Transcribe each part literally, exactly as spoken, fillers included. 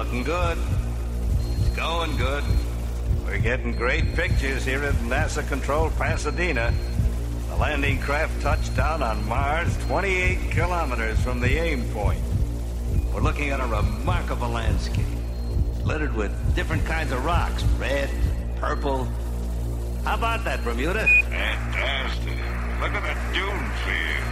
looking good. It's going good. We're getting great pictures here at NASA Control Pasadena. The landing craft touched down on Mars twenty-eight kilometers from the aim point. We're looking at a remarkable landscape, littered with different kinds of rocks, red, purple. How about that, Bermuda? Fantastic. Look at the dunes here.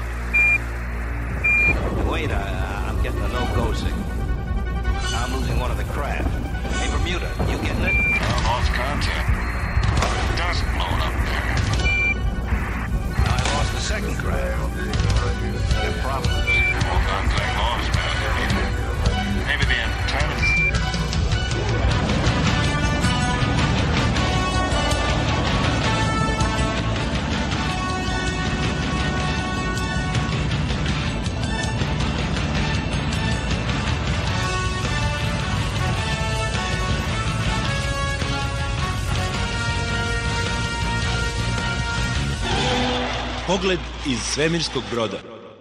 Wait, I, I'm getting a no-go signal. I'm losing one of the craft. Hey, Bermuda, you getting it? I lost contact. Dust blown up there. I lost the second craft. No problem. All contact lost, man. Maybe the antennas. Pogled iz svemirskog broda.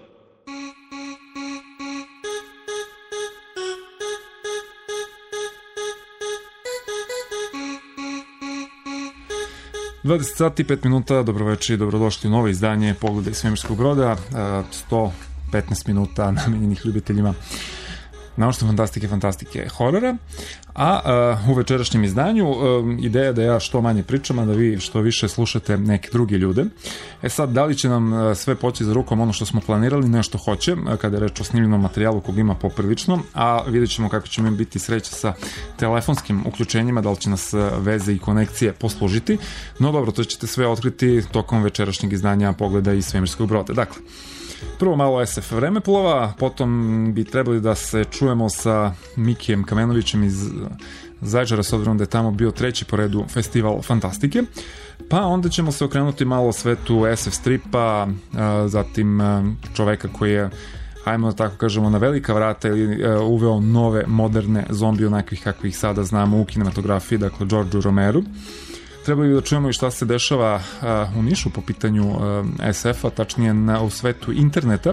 dvadeset sati i pet minuta, dobroveče i dobrodošli u novo izdanje Pogleda iz svemirskog broda, sto petnaest minuta namenjenih ljubiteljima naučne fantastike, fantastike horora, a uh, u večerašnjem izdanju uh, ideja da ja što manje pričam, a da vi što više slušate neke druge ljude. E sad, da li će nam uh, sve poći za rukom ono što smo planirali, nešto hoće, uh, kada je reč o snimljenom materijalu kog ima poprilično, a vidjet ćemo kako će mi biti sreća sa telefonskim uključenjima, da li će nas uh, veze i konekcije poslužiti, no dobro, to ćete sve otkriti tokom večerašnjeg izdanja Pogleda iz svemirskog broda. Dakle, prvo malo es ef vremeplova, potom bi trebali da se čujemo sa Mikijem Kamenovićem iz Zaječara, s obzirom da je tamo bio treći po redu festival fantastike, pa onda ćemo se okrenuti malo svetu es ef stripa, zatim čoveka koji je, ajmo da tako kažemo, na velika vrata ili uveo nove moderne zombi onakvih kakvih sada znamo u kinematografiji, dakle Georgeu Romeru. Trebali da čujemo i šta se dešava uh, u Nišu po pitanju uh, es efa, tačnije na, u svetu interneta,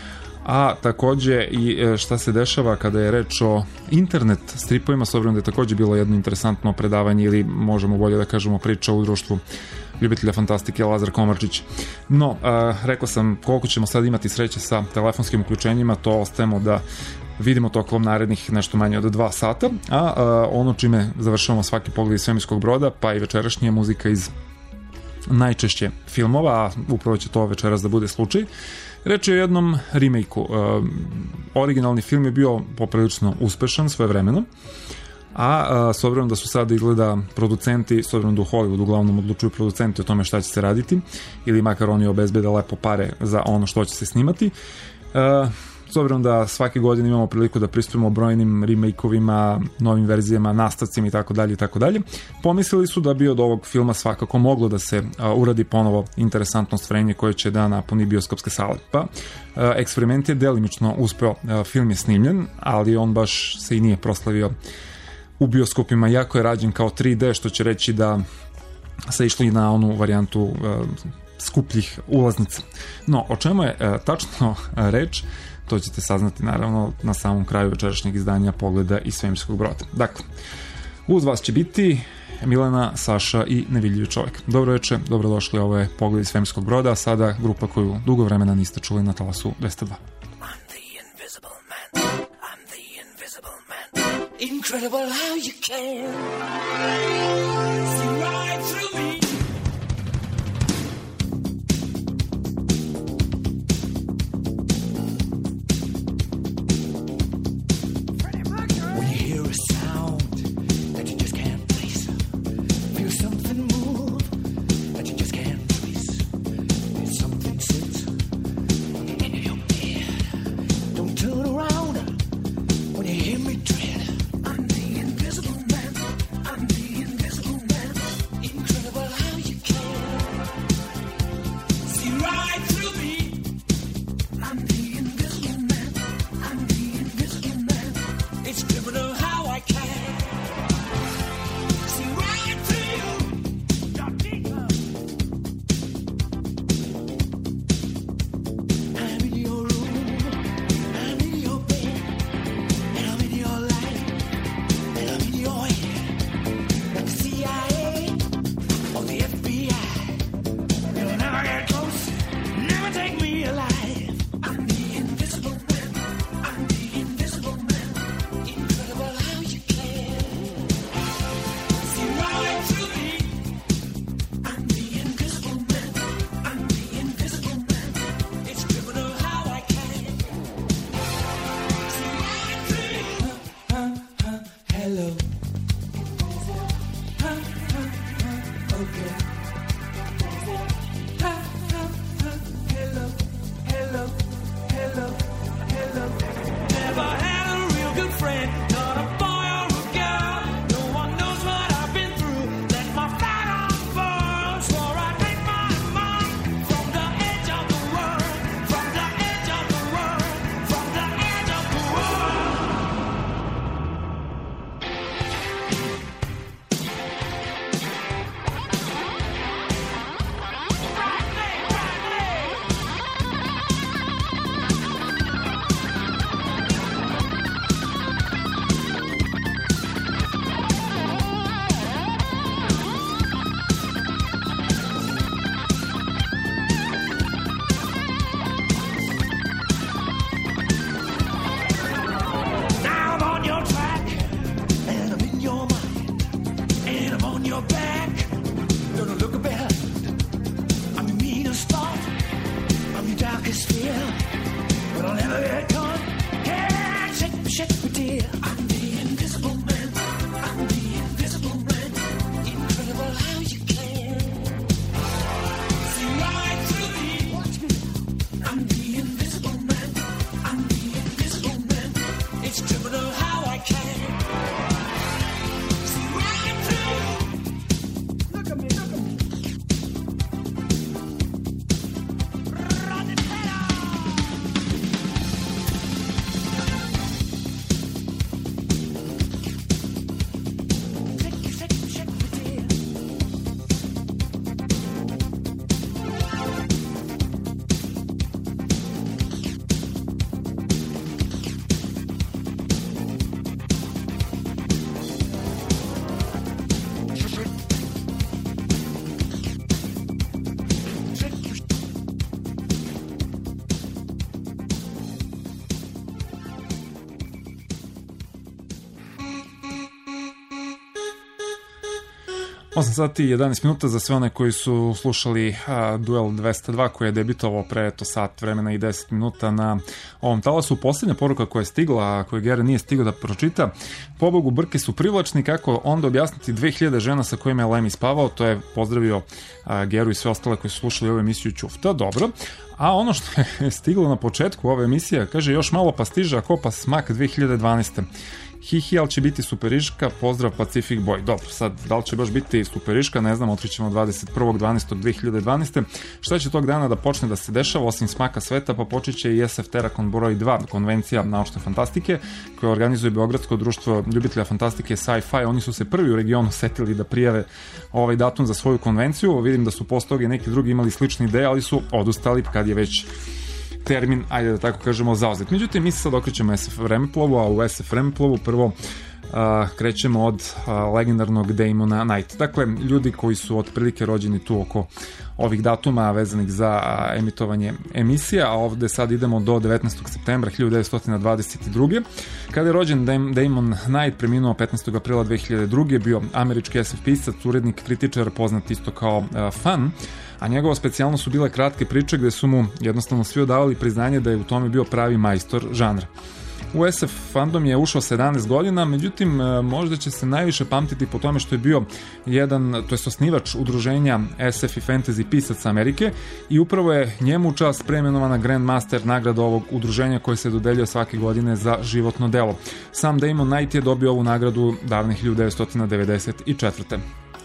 a takođe i šta se dešava kada je reč o internet stripovima, s obzirom da je takođe bilo jedno interesantno predavanje ili možemo bolje da kažemo priča u društvu ljubitelja fantastike Lazar Komarčić. No, uh, rekao sam koliko ćemo sad imati sreće sa telefonskim uključenjima, to ostajemo da vidimo tokom narednih nešto manje od dva sata, a, a ono čime završavamo svaki pogled iz svemirskog broda, pa i večerašnja muzika iz najčešće filmova, a upravo će to večeras da bude slučaj. Reč je o jednom remake-u. E, originalni film je bio poprilično uspešan svojevremeno, a, a s obzirom da su sada izgleda producenti, s obzirom da u Hollywood uglavnom odlučuju producenti o tome šta će se raditi, ili makar oni obezbede lepo pare za ono što će se snimati, e, s obzirom da svake godine imamo priliku da pristupimo brojnim remake-ovima, novim verzijama, nastavcima i tako dalje i tako dalje, pomislili su da bi od ovog filma svakako moglo da se a, uradi ponovo interesantno stvorenje koje će da napuni bioskopske sale. Pa, a, eksperiment je delimično uspeo, a, film je snimljen, ali on baš se i nije proslavio u bioskopima, jako je rađen kao tri de, što će reći da se išli na onu varijantu a, skupljih ulaznica. No, o čemu je a, tačno a, reč, to ćete saznati naravno na samom kraju večerašnjeg izdanja Pogleda iz svemirskog broda. Dakle, uz vas će biti Milena, Saša i nevidljivi čovjek. Dobro večer, dobrodošli, ovo je Pogled iz svemirskog broda, a sada grupa koju dugo vremena niste čuli na talasu dvesta dva. I'm the invisible man. I'm the invisible man. Incredible how you can see right through me. Hear me dread. I'm the invisible man. I'm the invisible again. Ha, ha, ha, hello, hello, hello, hello. Never had a real good friend, not a boy or a girl. No one knows what I've been through. Let my flag unfurl. Swore I'd make my mark from the edge of the world, from the edge of the world, from the edge of the world. Now I'm on your track, and I'm in your mind, and I'm on your back. Gonna look behind. I'm your meanest thought, I'm your darkest fear, but I'll never get caught. Yeah, shake me, shake me, dear. I'm the invisible man. I'm the invisible man. Incredible how you can see right through me. Watch me. I'm the invisible man. I'm the invisible man. It's criminal how I can see right through. Look at me, look at me. Run it better. Shake, shake, shake me, dear. osam sati i jedanaest minuta za sve one koji su slušali a, Duel dvesta dva koji je debitovao pre eto sat vremena i deset minuta na ovom talasu. Posljednja poruka koja je stigla, a koju Gera nije stigao da pročita: pobogu, brke su privlačni, kako onda objasniti dve hiljade žena sa kojima je Lemmy spavao. To je pozdravio a, Geru i sve ostale koji su slušali ovu emisiju Ćufta. Dobro. A ono što je stiglo na početku ove emisije, kaže još malo pa stiže, a kopa smak dve hiljade dvanaeste. Hihi, ali će biti superiška, pozdrav Pacific Boy. Dobro, sad, da li će baš biti superiška, ne znam, otkrićemo dvadeset prvog decembra dve hiljade dvanaeste. Šta će tog dana da počne da se dešava, osim smaka sveta, pa počet će i S F Terakon broj dva, konvencija naučne fantastike, koja organizuje Beogradsko društvo ljubitelja fantastike Sci-Fi. Oni su se prvi u regionu setili da prijave ovaj datum za svoju konvenciju. Vidim da su posle toga i neki drugi imali slične ideje, ali su odustali kad je već termin, ajde da tako kažemo, zauzet. Međutim, mi se sad okrećemo S F Vremeplovu, a u S F Vremeplovu prvo a, krećemo od a, legendarnog Damona Knight. Dakle, ljudi koji su otprilike rođeni tu oko ovih datuma vezanih za a, emitovanje emisija, a ovde sad idemo do devetnaestog septembra hiljadu devetsto dvadeset druge. Kada je rođen Dam, Damon Knight, preminuo petnaestog aprila dve hiljade druge. Bio američki S F pisac, urednik, kritičar, poznat isto kao a, fan, a njegova specijalnost su bile kratke priče gde su mu jednostavno svi odavali priznanje da je u tome bio pravi majstor žanra. U S F fandom je ušao sedamnaest godina, međutim možda će se najviše pamtiti po tome što je bio jedan, to je osnivač udruženja S F i Fantasy pisaca Amerike, i upravo je njemu u čast preimenovana Grandmaster nagrada ovog udruženja koje se dodeljuje svake godine za životno delo. Sam Damon Knight je dobio ovu nagradu davne hiljadu devetsto devedeset četvrte.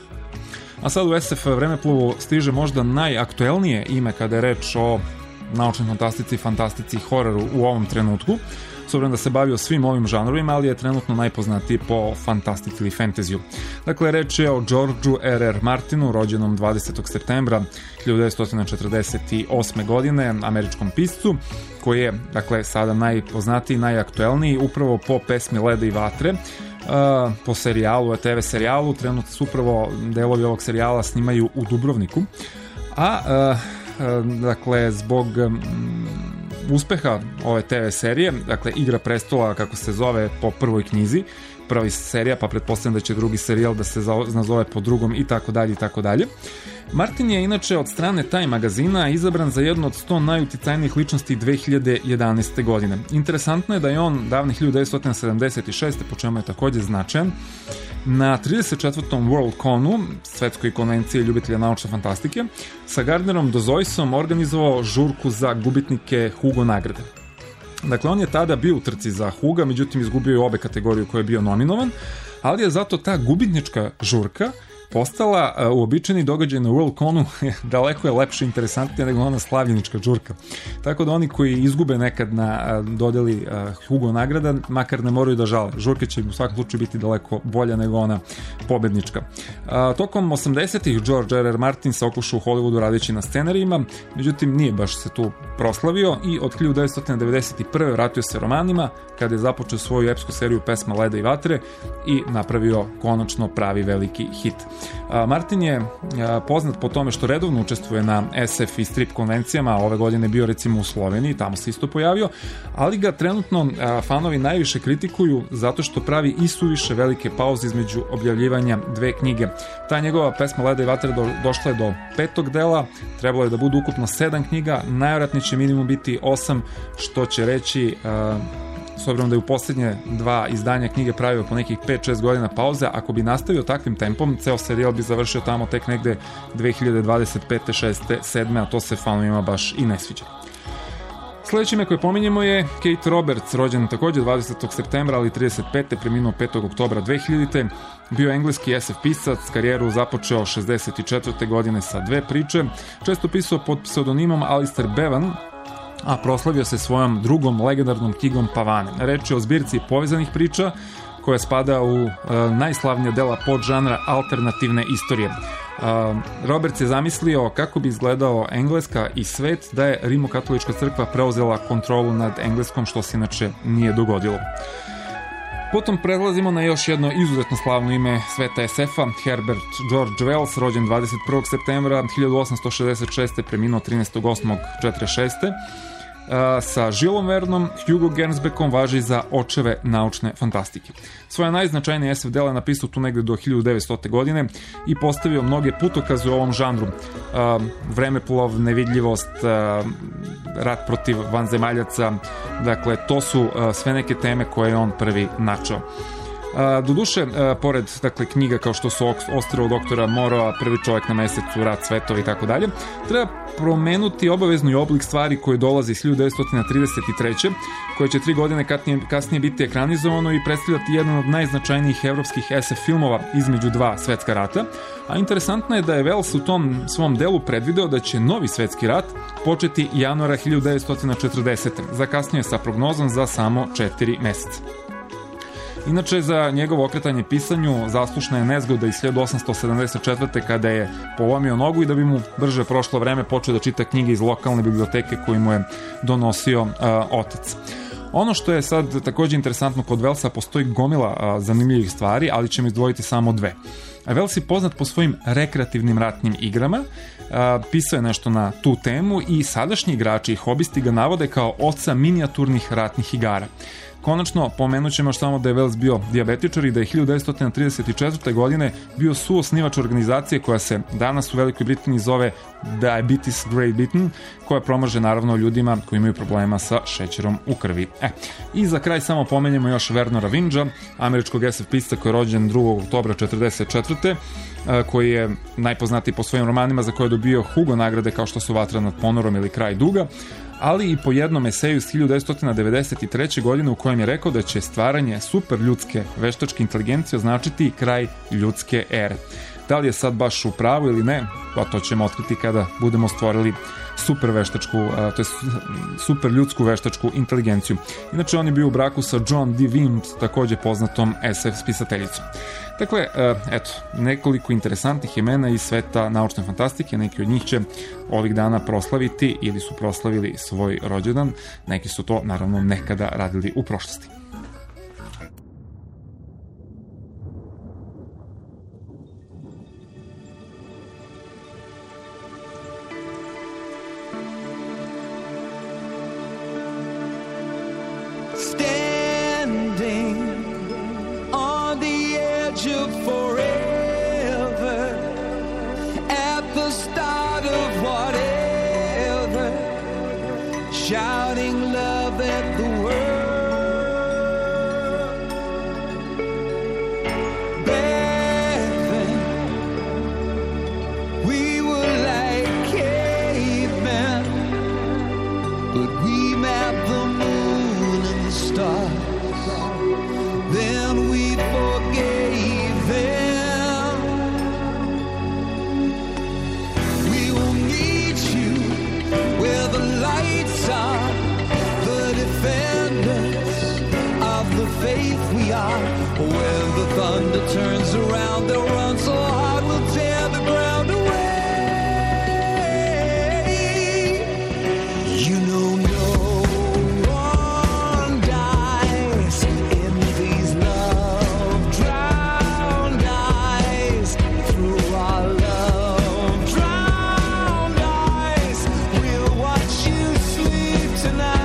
A sad u S F Vremeplovu stiže možda najaktuelnije ime kada je reč o naučnoj fantastici, fantastici i hororu u ovom trenutku, s obzirom da se bavio svim ovim žanrovima, ali je trenutno najpoznatiji po fantastici ili fantaziju. Dakle, reč je o Georgeu R R. Martinu, rođenom dvadesetog septembra hiljadu devetsto četrdeset osme godine, američkom piscu, koji je, dakle, sada najpoznatiji, najaktuelniji, upravo po pesmi Leda i vatre, Uh, po serijalu, T V serijalu. Trenutno su upravo delovi ovog serijala snimaju u Dubrovniku, a uh, uh, dakle zbog um, uspeha ove T V serije, dakle Igra prestola kako se zove po prvoj knjizi, prvi serija, pa pretpostavljam da će drugi serijal da se nazove po drugom i tako dalje i tako dalje. Martin je inače od strane Time magazina izabran za jednu od sto najuticajnijih ličnosti dve hiljade jedanaeste godine. Interesantno je da je on davne hiljadu devetsto sedamdeset šeste, po čemu je takođe značajan, na trideset četvrtom Worldconu, svetskoj konvenciji ljubitelja naučne fantastike, sa Gardnerom Dozoisom organizovao žurku za gubitnike Hugo nagrade. Dakle, on je tada bio u trci za Huga, međutim izgubio je obe kategorije u koje je bio nominovan, ali je zato ta gubitnička žurka postala uh, uobičajeni događaj na Worldconu daleko je lepše i interesantnije nego ona slavljenička žurka. Tako da oni koji izgube nekad na uh, dodeli uh, Hugo nagrada, makar ne moraju da žale. Žurke će u svakom slučaju biti daleko bolja nego ona pobednička. Uh, tokom osamdesetih George R R. Martin se okušao u Hollywoodu radeći na scenarijima, međutim nije baš se tu proslavio i od hiljadu devetsto devedeset prve vratio se romanima kada je započeo svoju epsku seriju Pesma leda i vatre i napravio konačno pravi veliki hit. Martin je poznat po tome što redovno učestvuje na es ef i strip konvencijama, ove godine bio recimo u Sloveniji, tamo se isto pojavio, ali ga trenutno fanovi najviše kritikuju zato što pravi isuviše velike pauze između objavljivanja dve knjige. Ta njegova Pesma leda i vatre do, došla je do petog dela, trebalo je da budu ukupno sedam knjiga, najvjerojatnije će minimum biti osam, što će reći s obzirom da je u posljednje dva izdanja knjige pravio po nekih pet šest godina pauze, ako bi nastavio takvim tempom, ceo serijal bi završio tamo tek negde dve hiljade dvadeset pete, šeste, sedme, a to se fanovima baš i ne sviđa. Sljedeći ime koje pominjemo je Kate Roberts, rođen također dvadesetog septembra, ali trideset pete preminuo petog oktobra dve hiljadite. Bio je engleski es ef pisac, karijeru započeo šezdeset četvrte godine sa dve priče, često pisao pod pseudonimom Alistair Bevan, a proslavio se svojom drugom legendarnom knjigom Pavane. Reč je o zbirci povezanih priča koja spada u e, najslavnija dela podžanra alternativne istorije. E, Roberts je zamislio kako bi izgledao Engleska i svet da je Rimokatolička crkva preuzela kontrolu nad Engleskom, što se inače nije dogodilo. Potom prelazimo na još jedno izuzetno slavno ime sveta es ef-a, Herbert George Wells, rođen dvadeset prvog septembra hiljadu osamsto šezdeset šeste, preminuo trinaestog osmog četrdeset šeste. Sa Žilom Vernom, Hugo Gernsbackom važi za očeve naučne fantastike. Svoje najznačajnije es ef dela napisao tu negde do hiljadu devetstote godine i postavio mnoge putokaze u ovom žanru. Vremeplov, nevidljivost, rat protiv vanzemaljaca, dakle to su sve neke teme koje je on prvi načao. Doduše, pored dakle, knjiga kao što su Ostrvo doktora Moroa, Prvi čovjek na mesecu, Rat svetova i tako dalje, treba promenuti obavezno i oblik stvari koje dolazi iz hiljadu devetsto trideset treće. koje će tri godine kasnije, kasnije biti ekranizovano i predstavljati jedan od najznačajnijih evropskih es ef filmova između dva svetska rata, a interesantno je da je Wells u tom svom delu predvideo da će novi svetski rat početi januara hiljadu devetsto četrdesete. Zakasnio sa prognozom za samo četiri meseca. Inače, za njegovo okretanje pisanju zaslušna je nezgoda iz hiljadu osamsto sedamdeset četvrte. kada je polomio nogu i da bi mu brže prošlo vreme počeo da čita knjige iz lokalne biblioteke koju mu je donosio uh, otac. Ono što je sad također interesantno kod Wellsa, postoji gomila a, zanimljivih stvari, ali ćemo izdvojiti samo dve. Wells je poznat po svojim rekreativnim ratnim igrama, a, pisao je nešto na tu temu i sadašnji igrači i hobisti ga navode kao oca minijaturnih ratnih igara. Konačno, pomenut ćemo još samo da je Wells bio dijabetičar i da je hiljadu devetsto trideset četvrte. godine bio suosnivač organizacije koja se danas u Velikoj Britaniji zove Diabetes Great Britain, koja promaže naravno ljudima koji imaju problema sa šećerom u krvi. E, i za kraj samo pomenjemo još Vernora Vinđa, američkog es ef pisca koji je rođen drugog oktobra četrdeset četvrte. koji je najpoznatiji po svojim romanima za koje je dobio Hugo nagrade kao što su Vatra nad ponorom ili Kraj duga, ali i po jednom eseju iz hiljadu devetsto devedeset treće. godine u kojem je rekao da će stvaranje superljudske veštačke inteligencije označiti kraj ljudske ere. Da li je sad baš u pravu ili ne, pa to ćemo otkriti kada budemo stvorili super veštačku, to je super ljudsku veštačku inteligenciju. Inače, on je bio u braku sa John D. Wind, također poznatom es ef spisateljicom. Dakle, eto, nekoliko interesantnih imena iz sveta naučne fantastike, neki od njih će ovih dana proslaviti ili su proslavili svoj rođendan, neki su to naravno nekada radili u prošlosti. Shouting love at the world. Bear When the thunder turns around, they'll run so hard we'll tear the ground away. You know no one dies in these love drowned eyes. Through our love drowned eyes, we'll watch you sleep tonight.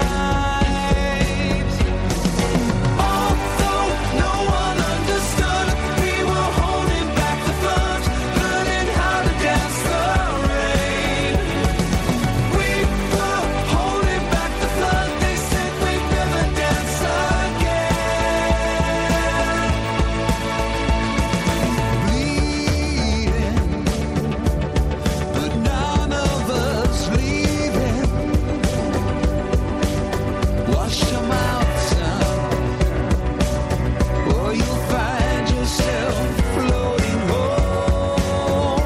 Although no one understood, we were holding back the flood, learning how to dance the rain. We were holding back the flood, they said we'd never dance again. Bleeding, but none of us leaving. Wash your mouth, son, or you'll find yourself floating home.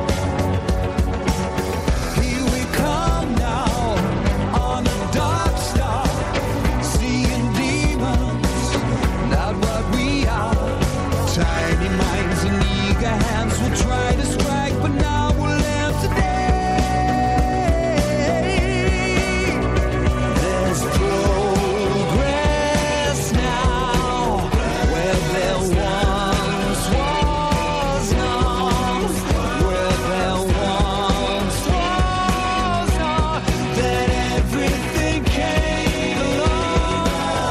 Here we come now on a dark star, seeing demons, not what we are. Tiny minds and eager hands will try to strike, but now we'll land today. There's progress now where there once was none, where there once was none, that everything came along.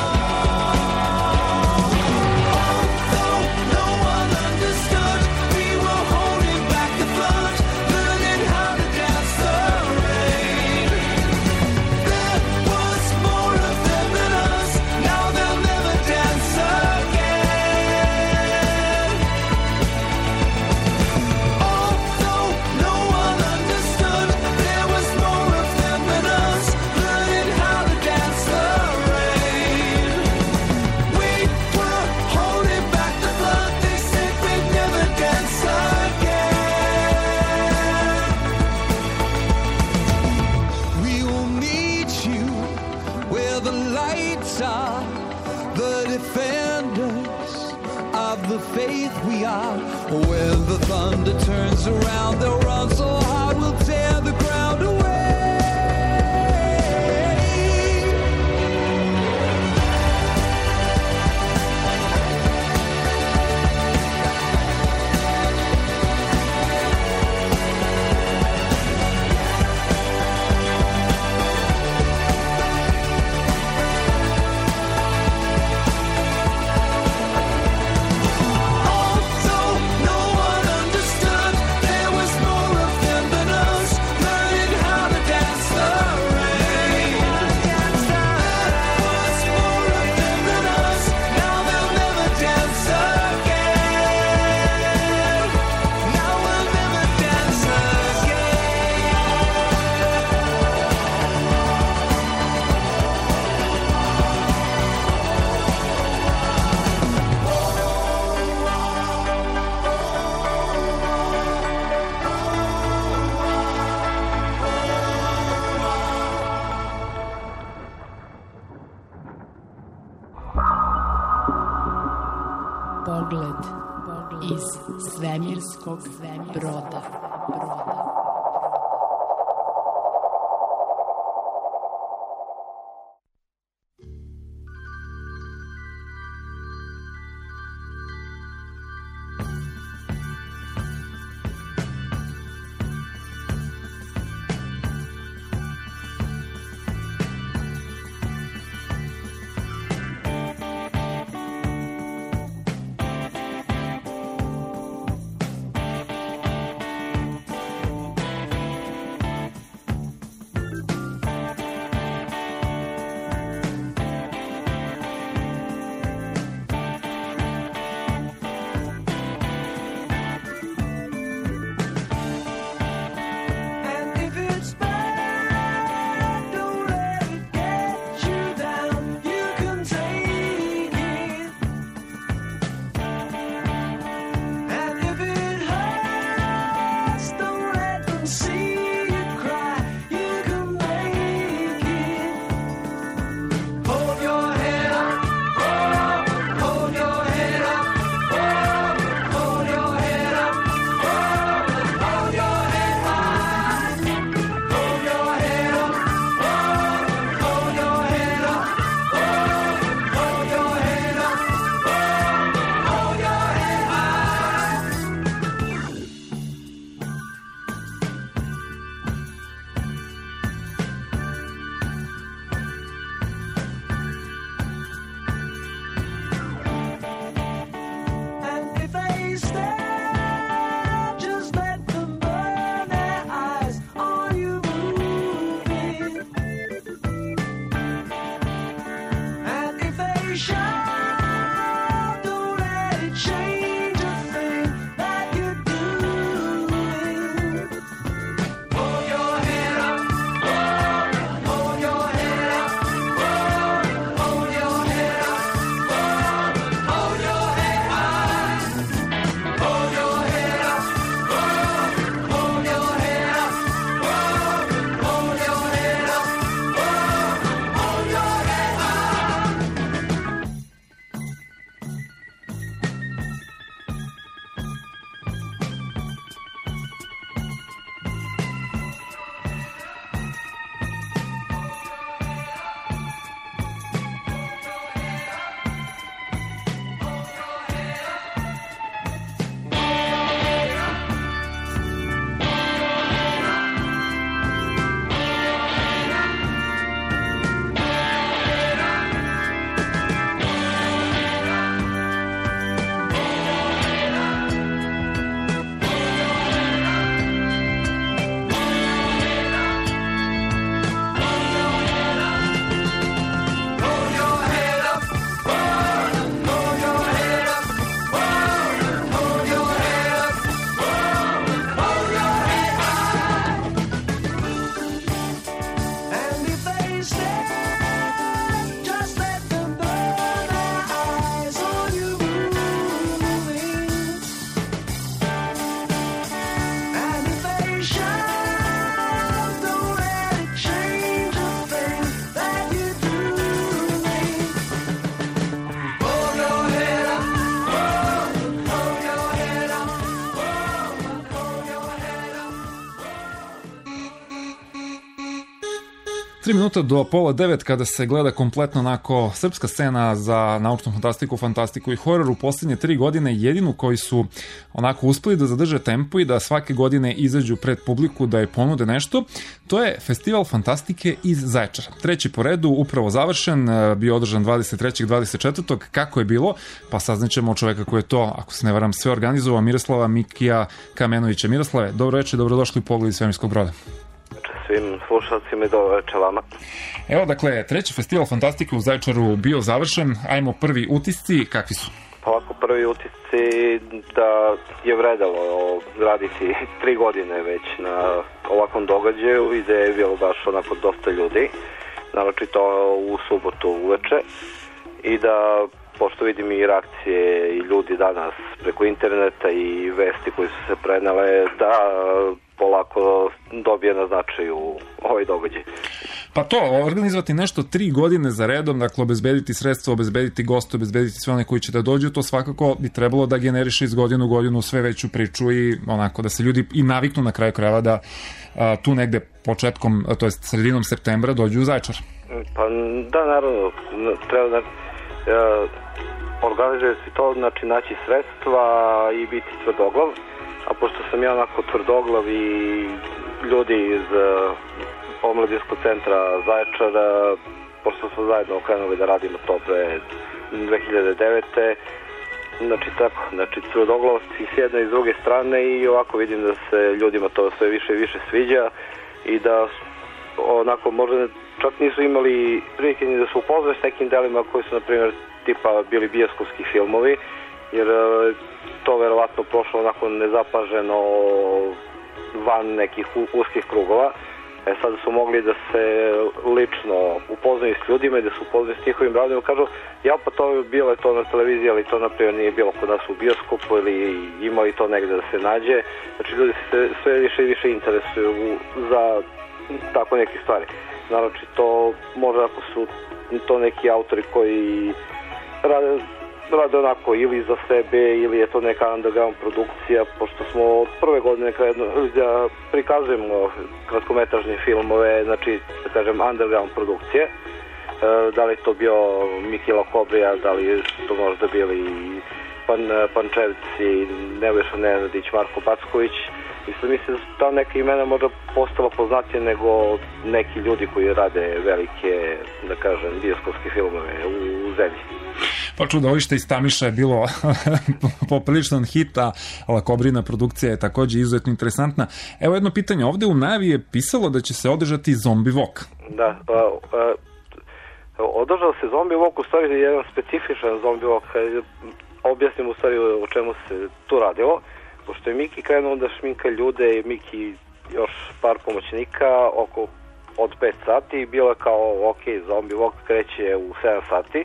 Although no one understood, we were holding back the flood, learning how to dance the rain. There was more of them than us, now they'll never dance again. Although no one understood, there was more of them than us, learning how to dance the rain. We were holding back the flood, they said we'd never dance again. We will meet you where the lights are, the defenders of the faith we are. When the thunder turns around, they'll run so hard we'll tear the ground away. Although no one understood, there was more of them than us, learning how to dance the rain. There was more of them than us, now they'll never dance again. Now we'll never dance Pogled iz svemirskog broda. Tri minuta do pola devet kada se gleda kompletno onako srpska scena za naučnu fantastiku, fantastiku i horor u posljednje tri godine, jedinu koji su onako uspeli da zadrže tempo i da svake godine izađu pred publiku da je ponude nešto, to je Festival fantastike iz Zaječara. Treći po redu, upravo završen, bio održan dvadeset trećeg i dvadeset četvrtog Kako je bilo? Pa saznaćemo od čoveka koji je to, ako se ne varam, sve organizovao, Miroslava Mikija Kamenovića. Miroslave, dobro večer, dobrodošli u Pogled iz svemirskog broda. Svim slušalcima i dobro večer vama. Evo, dakle, treći festival fantastike u Zaječaru bio završen. Ajmo prvi utisci, kakvi su? Pa ovako, prvi utisci da je vredalo raditi tri godine već na ovakvom događaju i da je bilo baš onako dosta ljudi, naročito u subotu uveče, i da, pošto vidim i reakcije i ljudi danas preko interneta i vesti koje su se prenele, da polako dobije na značaju ovaj događaj. Pa to, organizovati nešto tri godine za redom, dakle obezbediti sredstva, obezbediti goste, obezbediti sve one koji će da dođu, to svakako bi trebalo da generiše iz godinu u godinu sve veću priču i onako da se ljudi i naviknu na kraju krajeva da a, tu negde početkom, to jest sredinom septembra dođu u Zaječar. Pa da, naravno, treba da ja, organizovati to, znači naći sredstva i biti tvrdoglav, a pošto sam ja onako tvrdoglav i ljudi iz uh, omladinskog centra Zaječara, pošto smo zajedno krenuli da radimo to pre dve hiljade devete. Znači tako, znači tvrdoglavci s jedne i s druge strane, i ovako vidim da se ljudima to sve više i više sviđa i da onako možda čak nisu imali prilike ni da se upoznaju s nekim delima koji su, na primjer, tipa bili bioskopski filmovi, jer to verovatno prošlo onako nezapaženo van nekih uskih krugova. E sad su mogli da se lično upoznaju s ljudima i da se upoznaju s njihovim radom. Kažu, ja pa to bilo je to na televiziji, ali to naprijed nije bilo kod nas u bioskopu ili imali to negde da se nađe. Znači ljudi se sve više i više interesuju za tako neke stvari. Naravno, to možda ako su to neki autori koji rade, rade onako ili za sebe ili je to neka underground produkcija, pošto smo od prve godine krenuli da prikazujemo kratkometražne filmove, znači da kažem underground produkcije. E, da li to bio Miki Lakobrija, da li to možda bili Pan, Pančevci, Nebojša Nenadić, Marko Backović. Mislim, mislim da su ta neka imena možda postala poznatije nego neki ljudi koji rade velike, da kažem, bioskopske filmove u zemlji. Pa čudovište iz Tamiša je bilo popriličan hit, a Lakobrina produkcija je takođe izuzetno interesantna. Evo jedno pitanje, ovde u najavi je pisalo da će se održati Zombi Walk. Da, pa, a, održao se Zombi Walk, u stvari je jedan specifičan Zombi Walk. Objasnim u stvari o čemu se tu radilo. Pošto je Miki krenuo da šminka ljude, Miki još par pomoćnika, oko od pet sati, bilo je kao, ok, Zombi Walk kreće u sedam sati.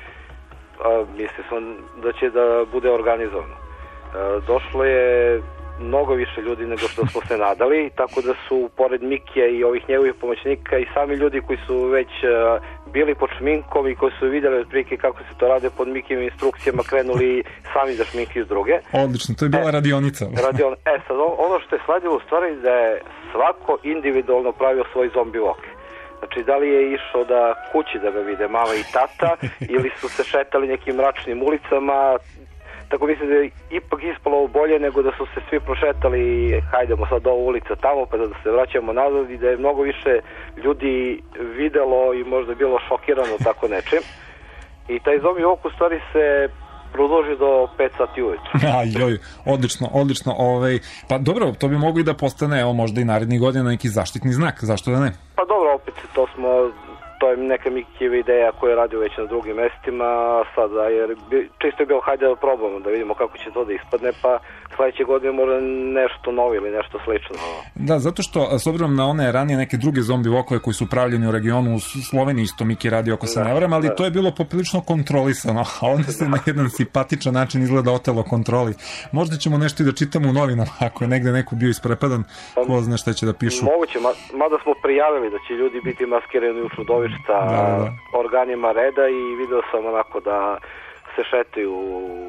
Mislio sam da će da bude organizovano. Došlo je mnogo više ljudi nego što smo se nadali, tako da su pored Mikija i ovih njegovih pomoćnika i sami ljudi koji su već bili pod šminkom i koji su vidjeli otprilike kako se to rade pod Mikijim instrukcijama, krenuli sami da šminkaju druge. Odlično, to je bila e, radionica. Radion, e sad, ono što je sledilo u stvari da je svako individualno pravio svoj Zombi Walk. Znači, da li je išao da kući da ga vide mama i tata ili su se šetali nekim mračnim ulicama. Tako mislim da je ipak ispalo bolje nego da su se svi prošetali, hajdemo sad ovu ulicu tamo pa da se vraćamo nazad, i da je mnogo više ljudi videlo i možda bilo šokirano tako nečim. I taj Zombi Walk u stvari se produži do pet sati uveče. Ajoj, odlično, odlično. Ovaj, pa dobro, to bi mogli da postane, evo, možda i narednih godina neki zaštitni znak, zašto da ne? Pa dobro, opet to smo, to je neka Mikijeva ideja koja je radio već na drugim mestima sada, jer čisto je bilo hajde da probamo, da vidimo kako će to da ispadne, pa sledeće godine možda nešto novo ili nešto slično. Da, zato što s obzirom na one ranije neke druge Zombi Walkove koji su pravljeni u regionu, u Sloveniji isto Miki radio, ako se ne varam, ali da, to je bilo poprilično kontrolisano, a onda se na jedan simpatičan način izgleda otelo kontroli. Možda ćemo nešto i da čitamo u novinama, ako je negde neko bio isprepadan, ko zna šta će da pišu. Moguće, mada smo prijavili da će ljudi biti maskirani u čudovišta, da, da, organima reda, i video sam onako da se šetaju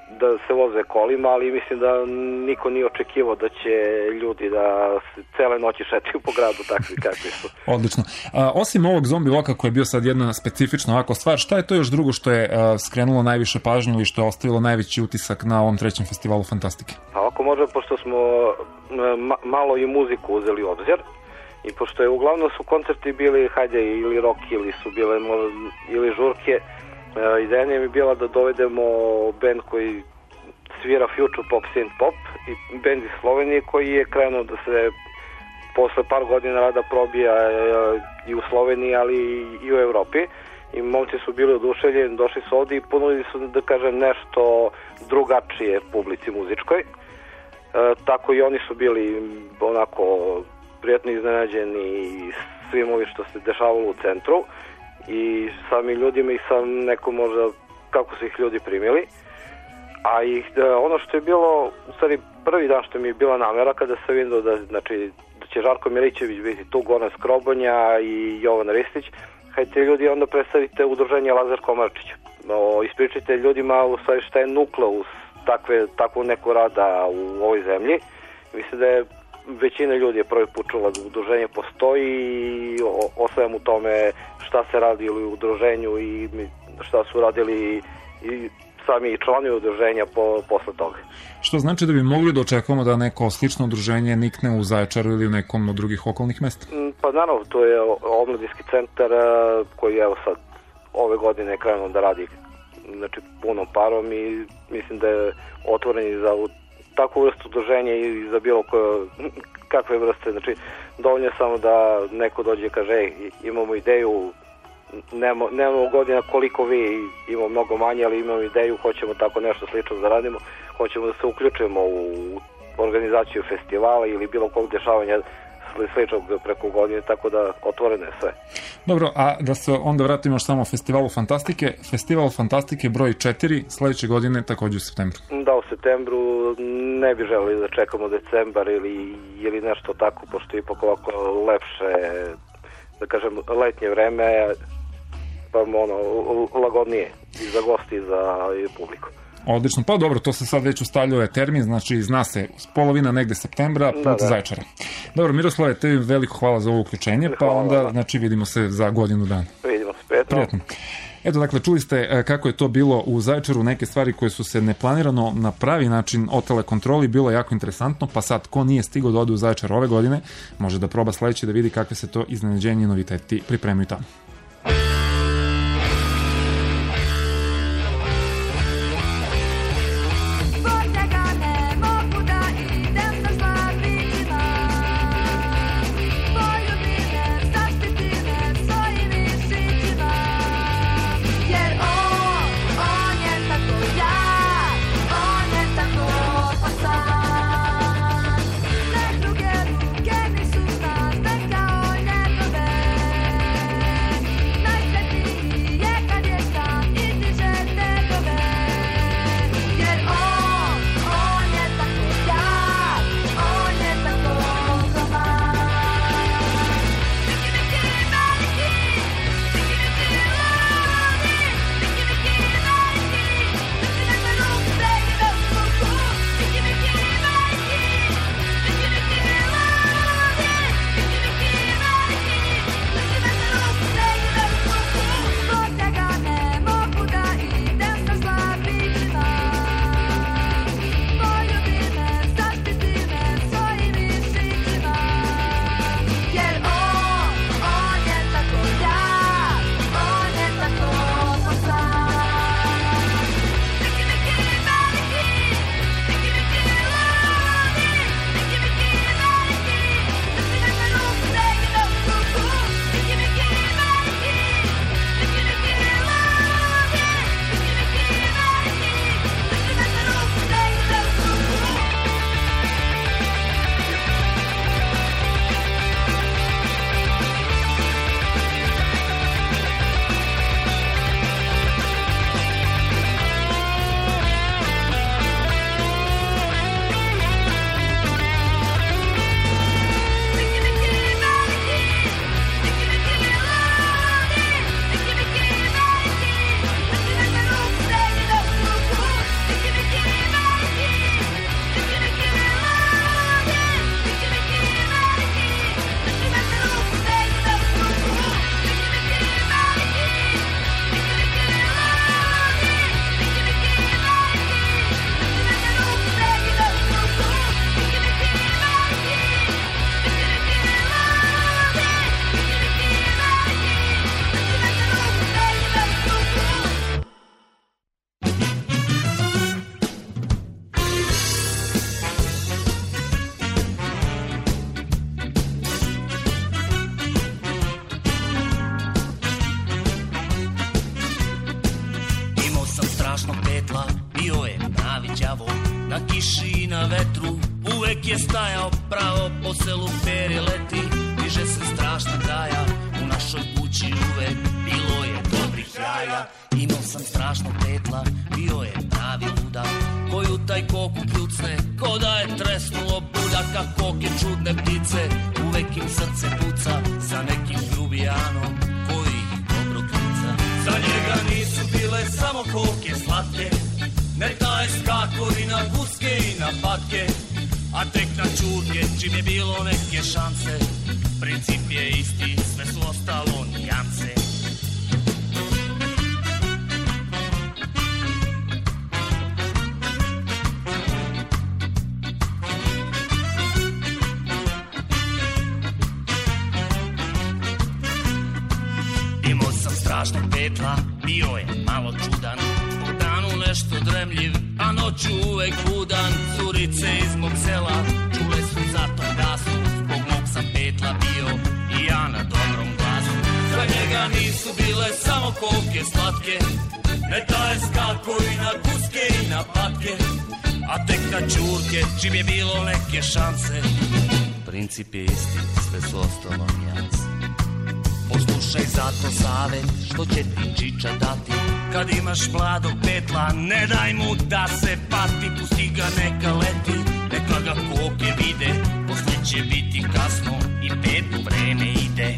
da se voze kolima, ali mislim da niko nije očekivao da će ljudi da se cele noći šetaju po gradu takvi kakvi su. Odlično. A, osim ovog zombi voka koji je bio sad jedna specifična ovako stvar, šta je to još drugo što je a, skrenulo najviše pažnje ili što je ostavilo najveći utisak na ovom trećem festivalu fantastike? Pa ako može, pošto smo ma, malo i muziku uzeli u obzir, i pošto je uglavnom su koncerti bili, hajde, ili rock, ili su bile možda, ili žurke, e, ideja mi je bila da dovedemo band koji svira future pop, synth pop, i band iz Slovenije koji je krenuo da se posle par godina rada probija e, i u Sloveniji, ali i u Evropi. I momci su bili oduševljeni, došli su ovdje i ponudili su, da kažem, nešto drugačije publici muzičkoj. E, tako i oni su bili onako prijatno iznenađeni svim ovim što se dešavalo u centru i sami ljudima i sam neko možda kako su ih ljudi primili. A i da, ono što je bilo, u stvari prvi dan što mi je bila namera kada se vidio da, znači, da će Žarko Milićević biti tu, Goran Skrobonja i Jovan Ristić, hajte ljudi onda predstavite udruženje Lazar Komarčić. O, ispričajte ljudima u stvari šta je nukleus takve, takvu neku rada u ovoj zemlji. Mislim da je većina ljudi je prvi put čula da udruženje postoji i o, o svemu tome šta se radi u udruženju i šta su radili i sami članovi udruženja po, posle toga. Što znači da bi mogli da očekujemo da neko slično udruženje nikne u Zaječaru ili u nekom od drugih okolnih mesta? Pa naravno, to je omladinski centar koji evo sad ove godine je krenuo da radi, znači, punom parom i mislim da je otvoren i za takvu vrstu udruženja i za bilo koje, kakve vrste. Znači, dovoljno je samo da neko dođe i kaže, ej, imamo ideju, nemamo, nemamo godina koliko vi, imamo mnogo manje, ali imamo ideju, hoćemo tako nešto slično da radimo, hoćemo da se uključimo u organizaciju festivala ili bilo kog dešavanja sličnog preko godine, tako da otvoreno je sve. Dobro, a da se onda vratimo još samo Festivalu Fantastike. Festival Fantastike broj četiri sledeće godine takođe u septembru. Da, u septembru ne bi želeli da čekamo decembar ili, ili nešto tako, pošto je ipak ovako lepše, da kažem, letnje vreme, pa ono, lagodnije i za gosti i za publiku. Odlično, pa dobro, to se sad već ustaljuje termin, znači zna se polovina negde septembra, put da, da. Zaječara. Dobro, Miroslave, tebi veliko hvala za ovo uključenje, pa hvala, onda, znači, vidimo se za godinu dana. Vidimo se, prijatno. Prijatno. Eto, dakle, čuli ste kako je to bilo u Zaječaru, neke stvari koje su se neplanirano na pravi način otele kontroli, bilo je jako interesantno, pa sad, ko nije stigao da ode u Zaječar ove godine, može da proba sledeće da vidi kakve se to iznenađenje i noviteti pripremaju tamo. na kiši i na vetru, uvek je stajao pravo po selu peri leti, diže se strašna graja, u našoj kući uvek bilo je dobrih jaja. Imao sam strašno petla, bio je pravi ludak, koju taj koku kljucne, ko da je tresnulo buljaka. Koke čudne ptice, uvek im srce puca, za nekim ljubijanom koji ih dobro klica. Za njega nisu bile samo koke slatke, ne taj skakori na guske i na patke, a tek na čurke čim je bilo neke šanse. Princip je isti, sve su ostalo nijanse. Imao sam strašnog petla, bio je malo čudan, po danu nešto dremljiv, a noću uvek budan. Curice iz mog sela čule su za tom gasu, zbog mog sam petla bio i ja na dobrom glasu. Za njega nisu bile samo koke slatke, ne taj skako i na guske i na patke, a tek na čurke čim je bilo neke šanse. Princip je isti, sve su ostalo nijanse. Poslušaj zato savet što će ti čiča dati, kad imaš mladog petla ne daj mu da se pati. Pusti ga neka leti, neka ga koke vide, posle će biti kasno i petu vreme ide.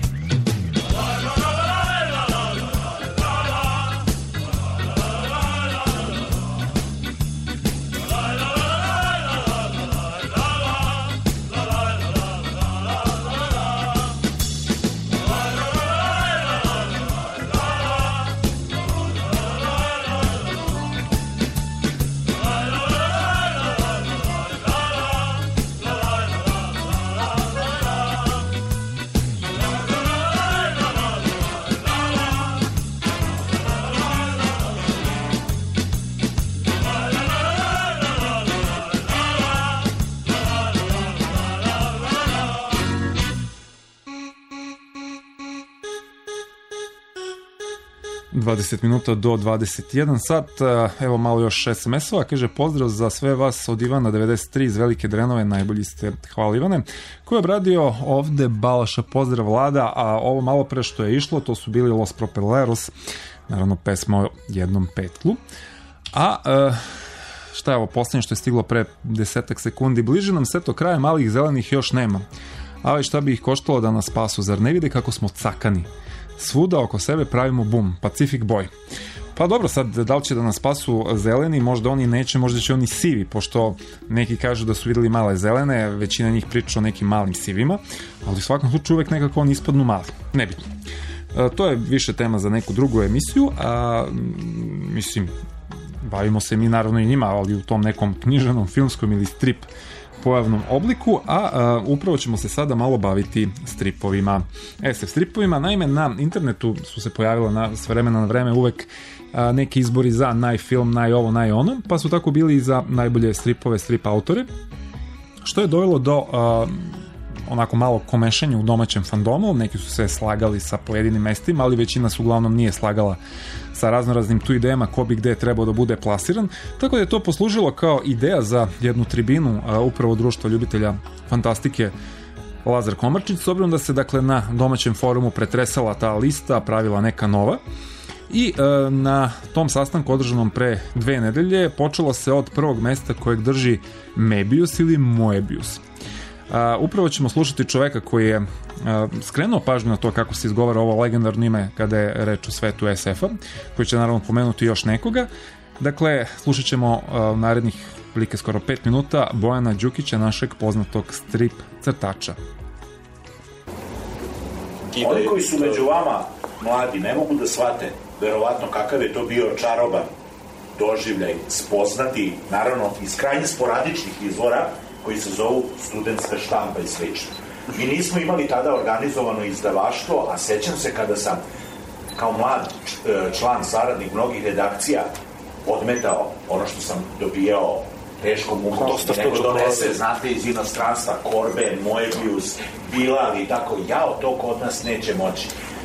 dvadeset minuta do dvadeset jedan sat, evo malo još es em es-ova, kaže pozdrav za sve vas od Ivana devedeset tri iz Velike Drenove, najbolji ste, hvala Ivane, koji je obradio ovde Balaša, pozdrav Vlada, a ovo malo pre što je išlo, to su bili Los Propeleros, naravno pesma o jednom petlu, a šta je ovo posljednje što je stiglo pre desetak sekundi, bliže nam se to kraja, malih zelenih još nema, ali šta bi ih koštalo da nas spasu, zar ne vide kako smo cakani? Svuda oko sebe pravimo bum, Pacific Boy. Pa dobro, sad, da li će da nas spasu zeleni, možda oni neće, možda će oni sivi, pošto neki kažu da su videli male zelene, većina njih priča o nekim malim sivima, ali u svakom slučaju uvek nekako oni ispadnu mali, nebitno. E, to je više tema za neku drugu emisiju, a mislim, bavimo se mi naravno i njima, ali u tom nekom književnom, filmskom ili strip pojavnom obliku, a, a upravo ćemo se sada malo baviti stripovima, es ef stripovima. Naime, na internetu su se pojavila na, s vremena na vreme uvek a, neki izbori za najfilm, naj ovo, naj ono, pa su tako bili i za najbolje stripove, strip autore, što je dovelo do a, onako malo komešanja u domaćem fandomu. Neki su se slagali sa pojedinim mestima, ali većina se uglavnom nije slagala sa raznoraznim tu idejama ko bi gde trebao da bude plasiran, tako da je to poslužilo kao ideja za jednu tribinu a, upravo društva ljubitelja fantastike Lazar Komarčić, s obzirom da se dakle na domaćem forumu pretresala ta lista, pravila neka nova i a, na tom sastanku održanom pre dve nedelje počelo se od prvog mesta kojeg drži Mebius ili Moebius. Uh, upravo ćemo slušati čoveka koji je uh, skrenuo pažnju na to kako se izgovara ovo legendarno ime kada je reč o svetu es ef-a, koji će naravno pomenuti još nekoga. Dakle, slušat ćemo uh, narednih prilike skoro pet minuta Bojana Đukića, našeg poznatog strip crtača. Oni koji su među vama mladi ne mogu da shvate verovatno kakav je to bio čaroban doživljaj spoznati, naravno iz krajnje sporadičnih izvora koji se zovu studentska štampa i slično. Mi nismo imali tada organizovano izdavaštvo, a sećam se kada sam kao mlad član, saradnik mnogih redakcija odmetao ono što sam dobijao teškom mukom, nego donese, znate, iz inostranstva, Corben, Moebius, Bilal i tako, jao, to kod nas neće moći.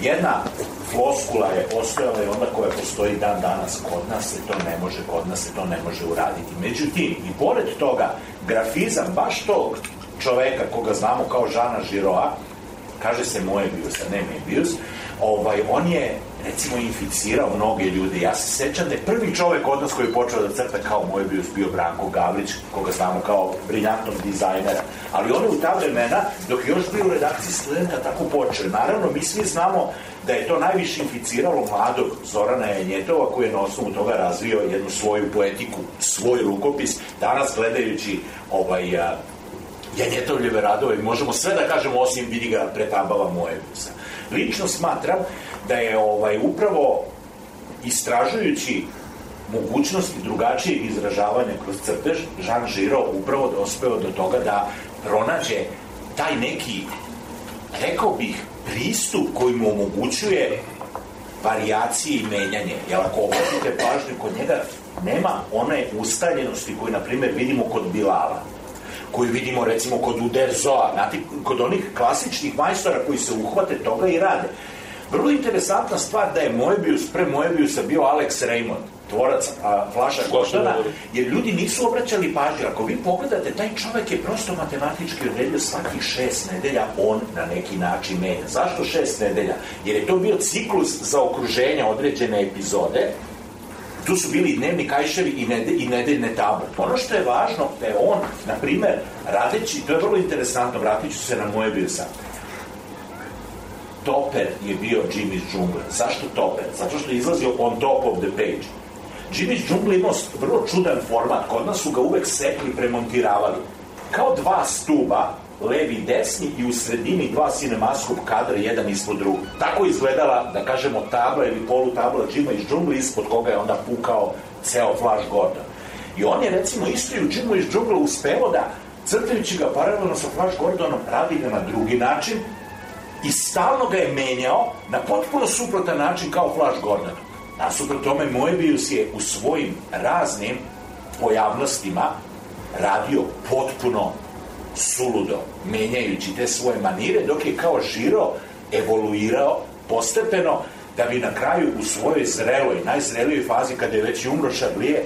jedna floskula je postojala i onda koja postoji dan danas, kod nas se to ne može, kod nas se to ne može uraditi. Međutim, i pored toga, grafizam baš tog čoveka koga znamo kao Žana Žiroa, kaže se Moebius, a ne Mebius, ovaj, on je, recimo, inficirao mnoge ljude. Ja se sećam da je prvi čovek od nas koji je počeo da crta kao Moebius bio Branko Gavrić, koga znamo kao briljantnog dizajnera. Ali on je u ta vremena, dok je još bio u redakciji Studenta, tako počeo. Naravno, mi svi znamo da je to najviše inficiralo mladog Zorana Janjetova, koji je na osnovu toga razvio jednu svoju poetiku, svoj rukopis. Danas, gledajući ovaj, a, Janjetovljeve radove, možemo sve da kažemo osim vidi ga pretabava Moebiusa. Lično smatram da je ovaj, upravo istražujući mogućnosti drugačijeg izražavanja kroz crtež, Jean Giraud upravo dospeo do toga da pronađe taj neki, rekao bih, pristup koji mu omogućuje varijacije i menjanje. Jer ako obratite pažnju, kod njega nema one ustaljenosti koju, na primjer, vidimo kod Bilala, koju vidimo, recimo, kod Uderzoa, znate, kod onih klasičnih majstora koji se uhvate toga i rade. Vrlo interesantna stvar da je Moebius, pre Moebiusa bio Alex Raymond, tvorac a, Flasha Gordona, jer ljudi nisu obraćali pažnju. Ako vi pogledate, taj čovek je prosto matematički odredio svakih šest nedelja, on na neki način menja. Zašto šest nedelja? Jer je to bio ciklus za okruženja određene epizode. Tu su bili i dnevni kajševi i, nede, i nedeljne table. Ono što je važno, da je on, na primer, radeći, to je vrlo interesantno, vratit ću se na Moebiusa, Topper je bio Jimmy's Jungle. Zašto Topper? Zato što je izlazio on top of the page. Jimmy's Jungle imao vrlo čudan format, kod nas su ga uvek sekli, premontiravali. Kao dva stuba, levi i desni, i u sredini dva cinemaskop kadra, jedan ispod drugog. Tako izgledala, da kažemo, tabla ili polutabla Jimmy's Jungle, ispod koga je onda pukao ceo Flash Gordon. I on je, recimo, isto i u Jimmy's Jungle uspeo da, crtajući ga paralelno sa Flash Gordonom, radi ga na drugi način i stalno ga je menjao na potpuno suprotan način kao Flash Gordon. Nasuprot tome, Moebius je u svojim raznim pojavnostima radio potpuno suludo, menjajući te svoje manire, dok je kao Giraud evoluirao postepeno, da bi na kraju u svojoj zreloj, najzrelijoj fazi, kada je već umro Charlier,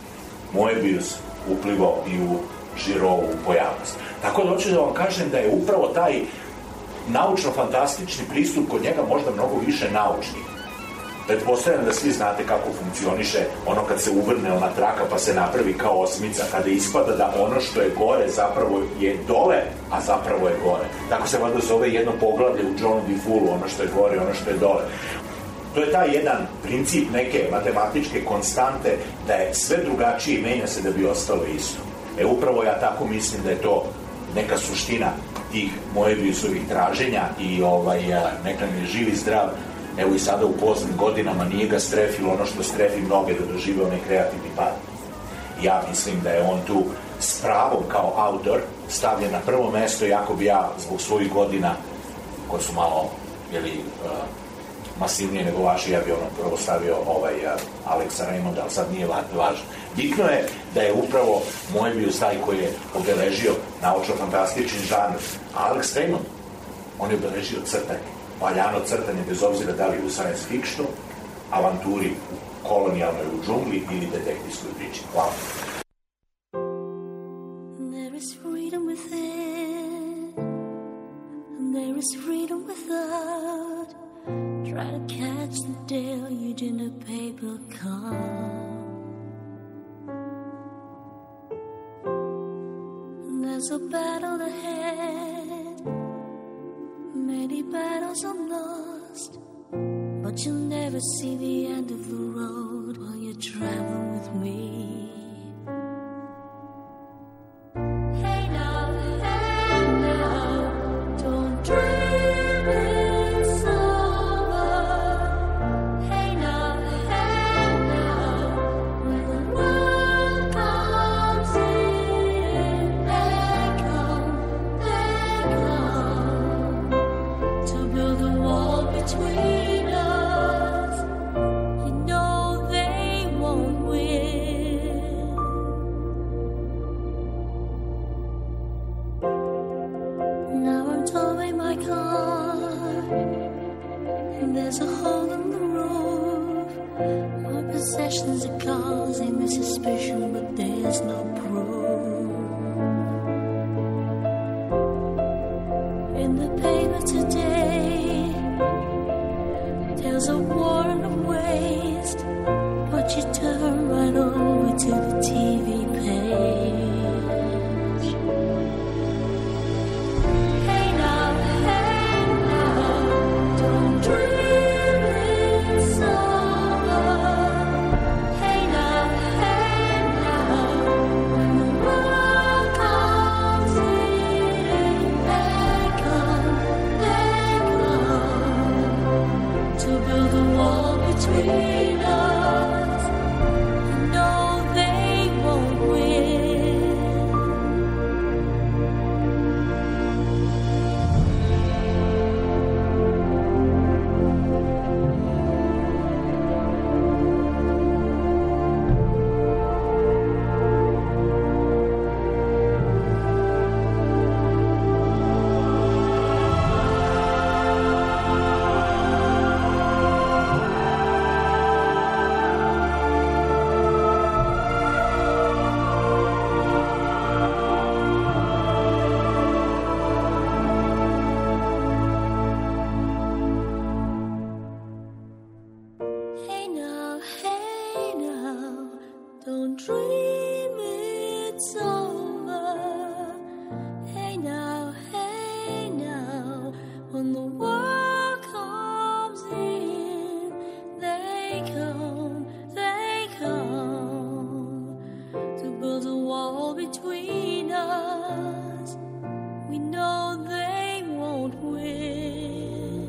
Moebius uplivao i u Giraudovu pojavnost. Tako da hoću da vam kažem da je upravo taj naučno-fantastični pristup kod njega možda mnogo više naučni. Pretpostavljam da svi znate kako funkcioniše ono kad se uvrne ona traka pa se napravi kao osmica, kada ispada da ono što je gore zapravo je dole, a zapravo je gore. Tako se valjda zove jedno poglavlje u Johnu Defoolu, ono što je gore, ono što je dole. To je taj jedan princip neke matematičke konstante da je sve drugačije i menja se da bi ostalo isto. E upravo ja tako mislim da je to neka suština tih Moebiusovih traženja i ovaj, neka mi je živ i zdrav. Evo i sada u poznim godinama nije ga strefilo ono što strefi mnoge da dožive onaj kreativni pad. Ja mislim da je on tu s pravom kao autor stavljen na prvo mesto, iako bi ja zbog svojih godina, koje su malo jeli, uh, masivnije nego vaše, ja bi ono prvo stavio ovaj, uh, Alexa Raymonda, ali sad nije važno. Bitno je da je upravo Moebius taj koji je obeležio naučno-fantastični žanr. A Alex Raymond, on je obeležio crtanje. Valjano crtanje, bez obzira da li u science fictionu, avanturi u kolonijalnoj u džungli ili detektivskoj priči. Hvala. There is freedom within, and there is freedom without. Try to catch the deluge in a paper cup. There's a battle ahead, many battles are lost, but you'll never see the end of the road while you travel with me. Hey now, hey now, don't dream it's over. Hey now, hey now, when the world comes in, they come, they come to build a wall between us. You know they won't win. Now I'm towing my car, there's a hole in the roof. More possessions are causing me suspicion, but there's no proof. In the paper today, there's a war and a waste, but you turn right over to the T V page. Hey now, hey now, don't dream it's over. Hey now, hey now, when the world comes in, they come, they come to build a wall between us. You know they won't win. Hey now, hey now, don't dream it's over. Hey now, hey now, when the world comes in, they come, they come to build a wall between us. We know they won't win.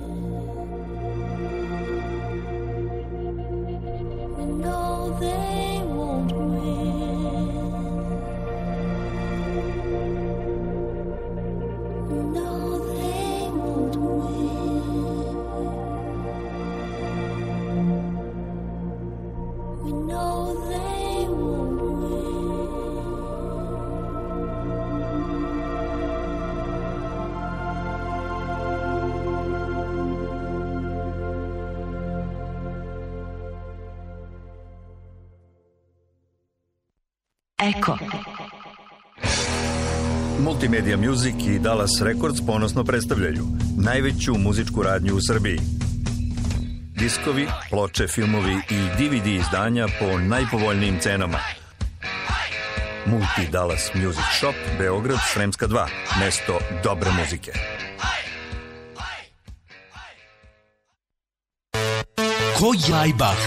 We know they won't win. We know they won't win. We know they won't win. Eko. Multimedia Music i Dallas Records ponosno predstavljaju najveću muzičku radnju u Srbiji. Diskovi, ploče, filmovi i D V D izdanja po najpovoljnijim cenama. Multi Dallas Music Shop, Beograd, Sremska dva, mesto dobre muzike. Ko Jajbah.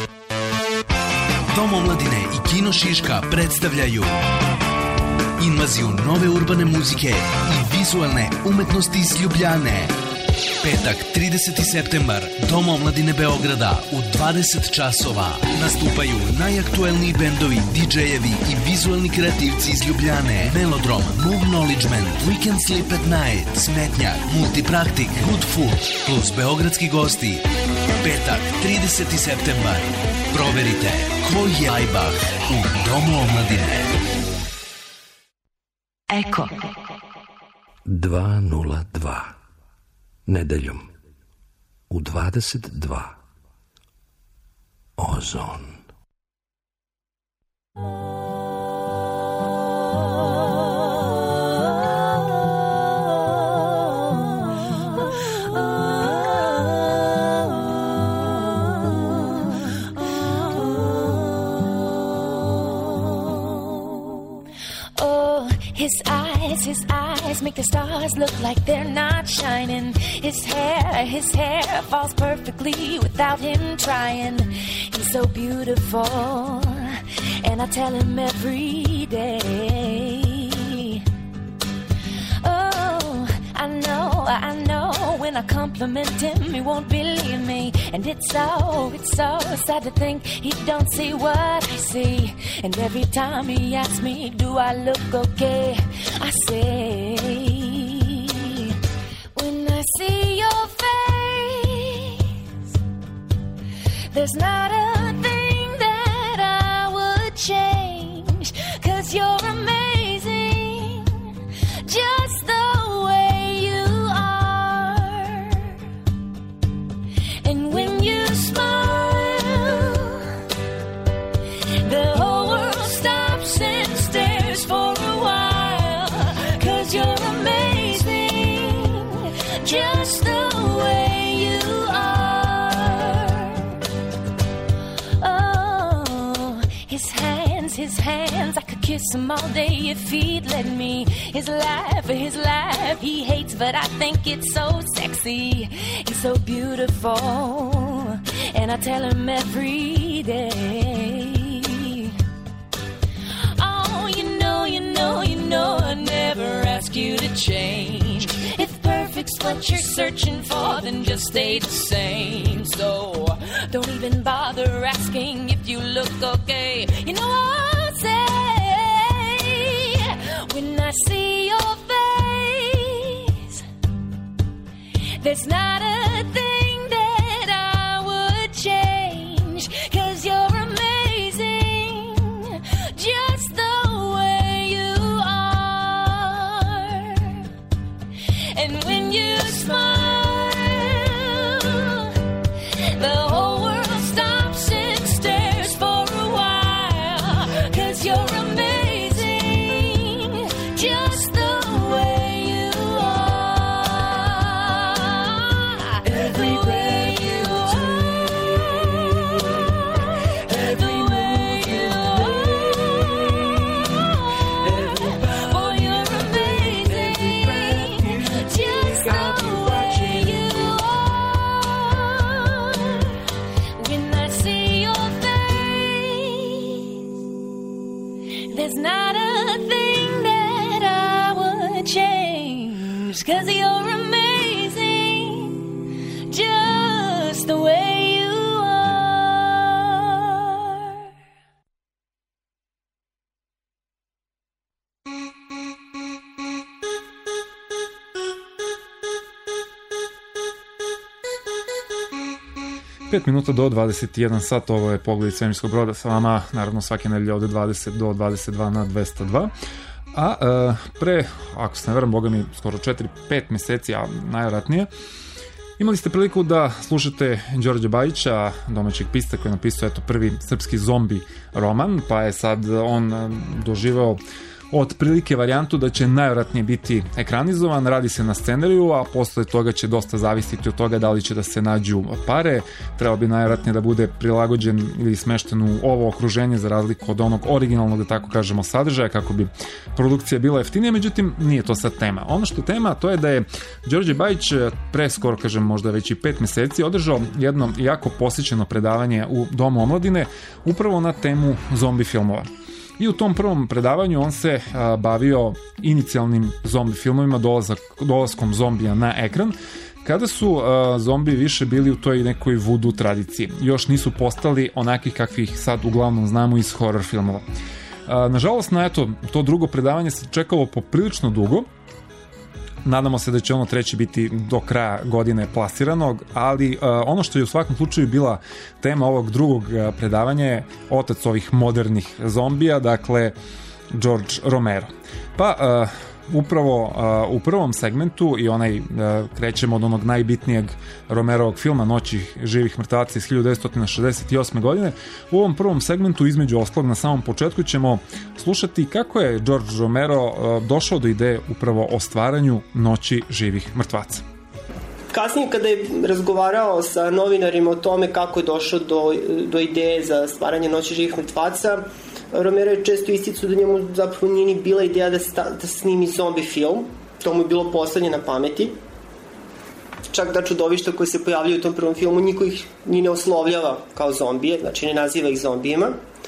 Dom omladine i Kino Šiška predstavljaju invaziju nove urbane muzike i vizualne umetnosti iz Ljubljane. Petak, trideseti septembar, Dom omladine Beograda u dvadeset časova. Nastupaju najaktuelniji bendovi, didžejevi i vizualni kreativci iz Ljubljane. Melodrom, Move Knowledgement, We Can Sleep at Night, Smetnjak, Multipraktik, Good Food, plus beogradski gosti. Petak, trideseti septembar. Proverite ko je Ajbah u Domu omladine. Eko. dva nula dva. Nedeljom u dvadeset dva. Ozon. His eyes, his eyes make the stars look like they're not shining. His hair, his hair falls perfectly without him trying. He's so beautiful, and I tell him every day. Oh, I know, I know, when I compliment him, he won't believe me. And it's so, it's so sad to think he don't see what I see. And every time he asks me, do I look okay? I say, when I see your face, there's not a thing that I would change. 'Cause you're amazing, just the way you are. And his hands, I could kiss him all day if he'd let me. His laugh, his laugh, he hates, but I think it's so sexy. He's so beautiful, and I tell him every day. Oh, you know, you know, you know, I never ask you to change. If perfect's what you're searching for, then just stay the same. So don't even bother asking if you look okay. You know I'll say, when I see your face, there's not a thing that I would change. 'Cause you're amazing, just the way you are. And when you smile, the whole world stops and stares for a while. 'Cause you're amazing, just the way you are. Every way you are, every way you are. Boy, you're amazing, just the way you are. When I see your face, there's not a thing that I would change. 'Cause you're amazing, just the way you are. pet minuta do dvadeset jedan sat, ovo je Pogled iz svemirskog broda sa vama, naravno svake nedelje od dvadeset do dvadeset dva na dvesta dva. A e, pre, ako se ne veram, boga mi, skoro četiri pet meseci, a najvjerojatnije, imali ste priliku da slušate Đorđa Bajića, domaćeg pisca koji je napisao eto, prvi srpski zombi roman, pa je sad on doživeo otprilike varijantu da će najvjerojatnije biti ekranizovan, radi se na scenariju, a posle toga će dosta zavisiti od toga da li će da se nađu pare, treba bi najvjerojatnije da bude prilagođen ili smešten u ovo okruženje za razliku od onog originalnog, da tako kažemo, sadržaja, kako bi produkcija bila jeftinija, međutim nije to sad tema. Ono što je tema, to je da je Đorđe Bajić pre skoro, kažem, možda već i pet meseci održao jedno jako posjećeno predavanje u Domu omladine upravo na temu zombi filmova. I u tom prvom predavanju on se a, bavio inicijalnim zombi filmovima, dolazak, dolaskom zombija na ekran, kada su a, zombi više bili u toj nekoj voodoo tradiciji. Još nisu postali onakih kakvih sad uglavnom znamo iz horror filmova. A, nažalost, na eto, to drugo predavanje se čekalo poprilično dugo. Nadamo se da će ono treće biti do kraja godine plasiranog, ali uh, ono što je u svakom slučaju bila tema ovog drugog uh, predavanja je otac ovih modernih zombija, dakle George Romero. Pa uh, upravo uh, u prvom segmentu, i onaj uh, krećemo od onog najbitnijeg Romerovog filma Noći živih mrtvaca iz hiljadu devetsto šezdeset osme godine, u ovom prvom segmentu između ostalog na samom početku ćemo slušati kako je George Romero uh, došao do ideje upravo o stvaranju Noći živih mrtvaca. Kasnije kada je razgovarao sa novinarima o tome kako je došao do, do ideje za stvaranje Noći živih mrtvaca, Romero je često isticao da njemu zapravo nije ni bila ideja da, sta, da snimi zombi film. To mu je bilo poslednje na pameti. Čak da čudovišta koje se pojavljaju u tom prvom filmu, niko ih ni ne oslovljava kao zombije, znači ne naziva ih zombijima.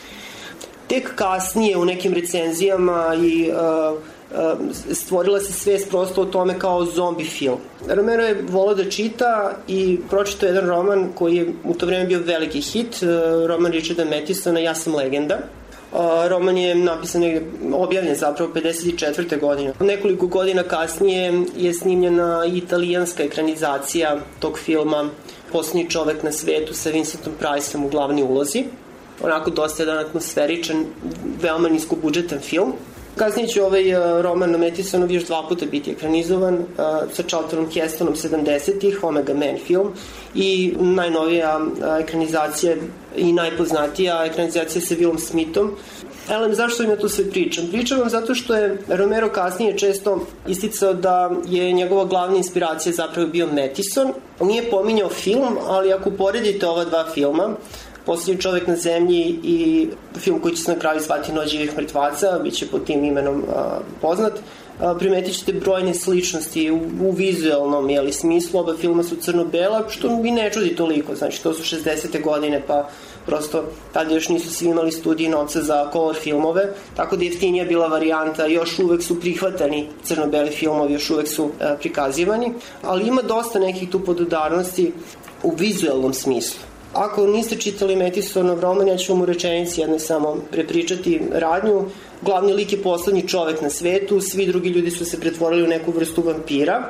Tek kasnije u nekim recenzijama i uh, uh, stvorila se svest prosto o tome kao zombi film. Romero je volao da čita i pročitao jedan roman koji je u to vreme bio veliki hit, uh, roman Richarda Mattisona Ja sam legenda. Uh, roman je napisan, objavljen zapravo pedeset četvrte godine. Nekoliko godina kasnije je snimljena italijanska ekranizacija tog filma Poslednji čovek na svetu sa Vincentom Priceom u glavni ulozi. Onako dosta jedan atmosferičan, veoma niskobudžetan film. Kasnije će ovaj roman na Mattisonov još dva puta biti ekranizovan uh, sa Charltonom Hestonom sedamdesetih, Omega Man film, i najnovija uh, ekranizacija i najpoznatija ekranizacija sa Willom Smithom. Elem, zašto im ja to sve pričam? Pričam vam zato što je Romero kasnije često isticao da je njegova glavna inspiracija zapravo bio Mattison. On nije pominjao film, ali ako uporedite ova dva filma, Posljednji čovek na zemlji i film koji će se na kraju zvati Noć živih mrtvaca, bit će pod tim imenom a, poznat. A, primetit ćete brojne sličnosti u, u vizualnom jeli, smislu. Oba filma su crno-bela, što mi ne čudi toliko. Znači, to su šezdesete godine, pa prosto tada još nisu svi imali studije novca za color filmove, tako da jeftinija bila varijanta, još uvek su prihvatani crno-beli filmovi, još uvek su a, prikazivani, ali ima dosta nekih tu podudarnosti u vizualnom smislu. Ako niste čitali Metisonov roman, ja ću vam u rečenici jednoj samo prepričati radnju. Glavni lik je poslednji čovek na svetu, svi drugi ljudi su se pretvorili u neku vrstu vampira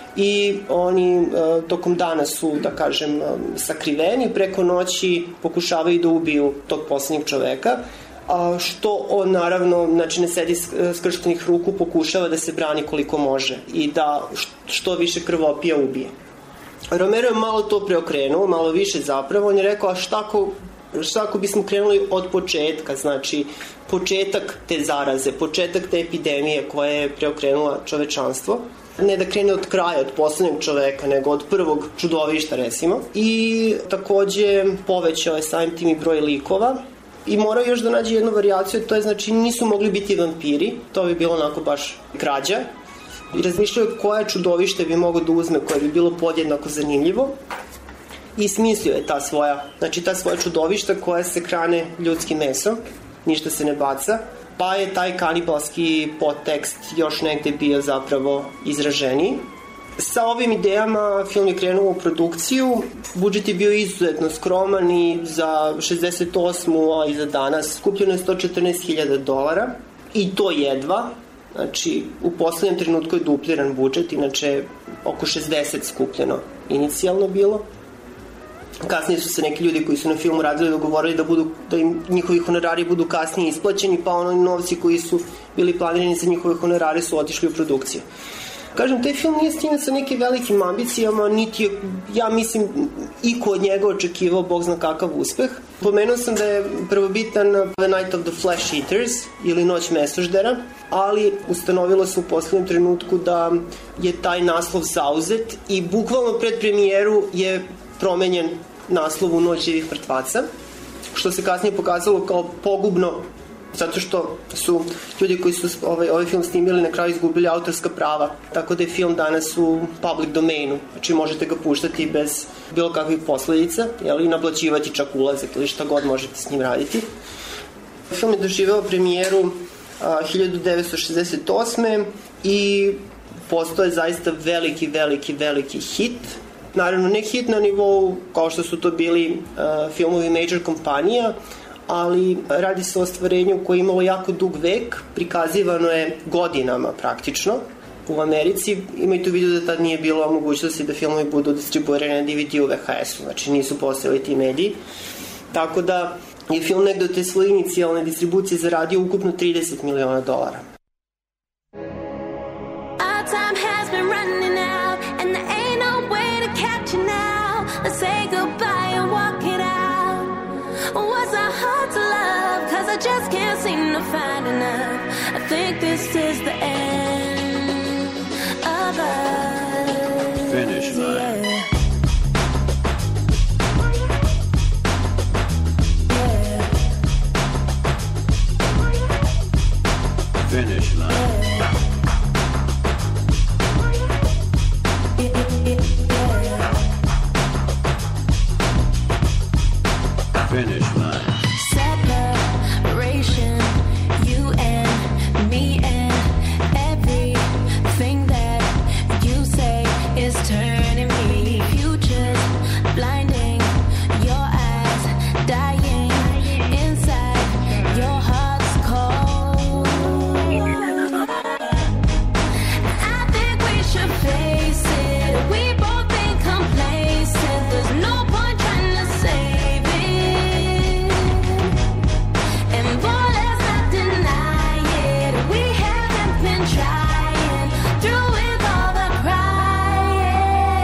i oni e, tokom dana su, da kažem, sakriveni, preko noći pokušavaju da ubiju tog poslednjeg čoveka, a što on naravno, znači ne sedi skrštenih ruku, pokušava da se brani koliko može i da što više krvopija ubije. Romero je malo to preokrenuo, malo više zapravo, on je rekao, a šta ako, šta ako bismo krenuli od početka, znači početak te zaraze, početak te epidemije koja je preokrenula čovečanstvo, ne da krene od kraja, od poslednjeg čoveka, nego od prvog čudovišta, recimo, i takođe povećao je samim tim i broj likova i morao još da nađe jednu varijaciju, to je znači nisu mogli biti vampiri, to bi bilo onako baš krađa, i razmišljaju koje čudovište bi mogo da uzme, koje bi bilo podjednako zanimljivo i smislio je ta svoja, znači ta svoja čudovišta koja se hrane ljudskim mesom, ništa se ne baca, pa je taj kanibalski podtekst još negde bio zapravo izraženiji. Sa ovim idejama film je krenuo u produkciju, budžet je bio izuzetno skroman i za šezdeset osmu a i za danas skupljeno je sto četrnaest hiljada dolara i to jedva. Znači, u poslednjem trenutku je dupliran budžet, inače oko šezdeset skupljeno inicijalno bilo. Kasnije su se neki ljudi koji su na filmu radili dogovorili da, budu, da im njihovi honorari budu kasnije isplaćeni, pa ono novci koji su bili planirani za njihove honorare su otišli u produkciju. Kažem, taj film nije snimljen sa nekim velikim ambicijama, niti je, ja mislim, iko od njega očekivao bog zna kakav uspeh. Pomenuo sam da je prvobitan The Night of the Flesh Eaters ili Noć mesoždera, ali ustanovilo se u poslednjem trenutku da je taj naslov zauzet i bukvalno pred premijeru je promenjen naslov u Noć živih mrtvaca, što se kasnije pokazalo kao pogubno, zato što su ljudi koji su ovaj, ovaj film snimili na kraju izgubili autorska prava, tako da je film danas u public domainu, znači možete ga puštati bez bilo kakvih posledica, jel, i naplaćivati čak ulazak ili šta god možete s njim raditi. Film je doživeo premijeru a, hiljadu devetsto šezdeset osme i postao je zaista veliki, veliki, veliki hit. Naravno, ne hit na nivou kao što su to bili uh, filmovi major kompanija, ali radi se o ostvarenju koje je imalo jako dug vek, prikazivano je godinama praktično u Americi. Imajte u vidu da tad nije bilo mogućnosti da filmovi budu distribuirani na D V D u V H S-u, znači nisu postojali ti mediji. Tako da je film negde od te svoje inicijalne distribucije zaradio ukupno trideset miliona dolara. Our time has been running out and there ain't no way to catch you now. Let's say goodbye and walk it out. Was I hard to love? Cause I just can't seem to find enough. I think this is the end of us. Finish line. Yeah. Finish line. Finish line. Separation, you and me and everything that you say is turning me. Futures blinding, your eyes dying inside, your heart's cold. I think we should face it. We both been complacent. There's no point trying to save it. And boy, let's not deny it. We haven't been trying through with all the crying.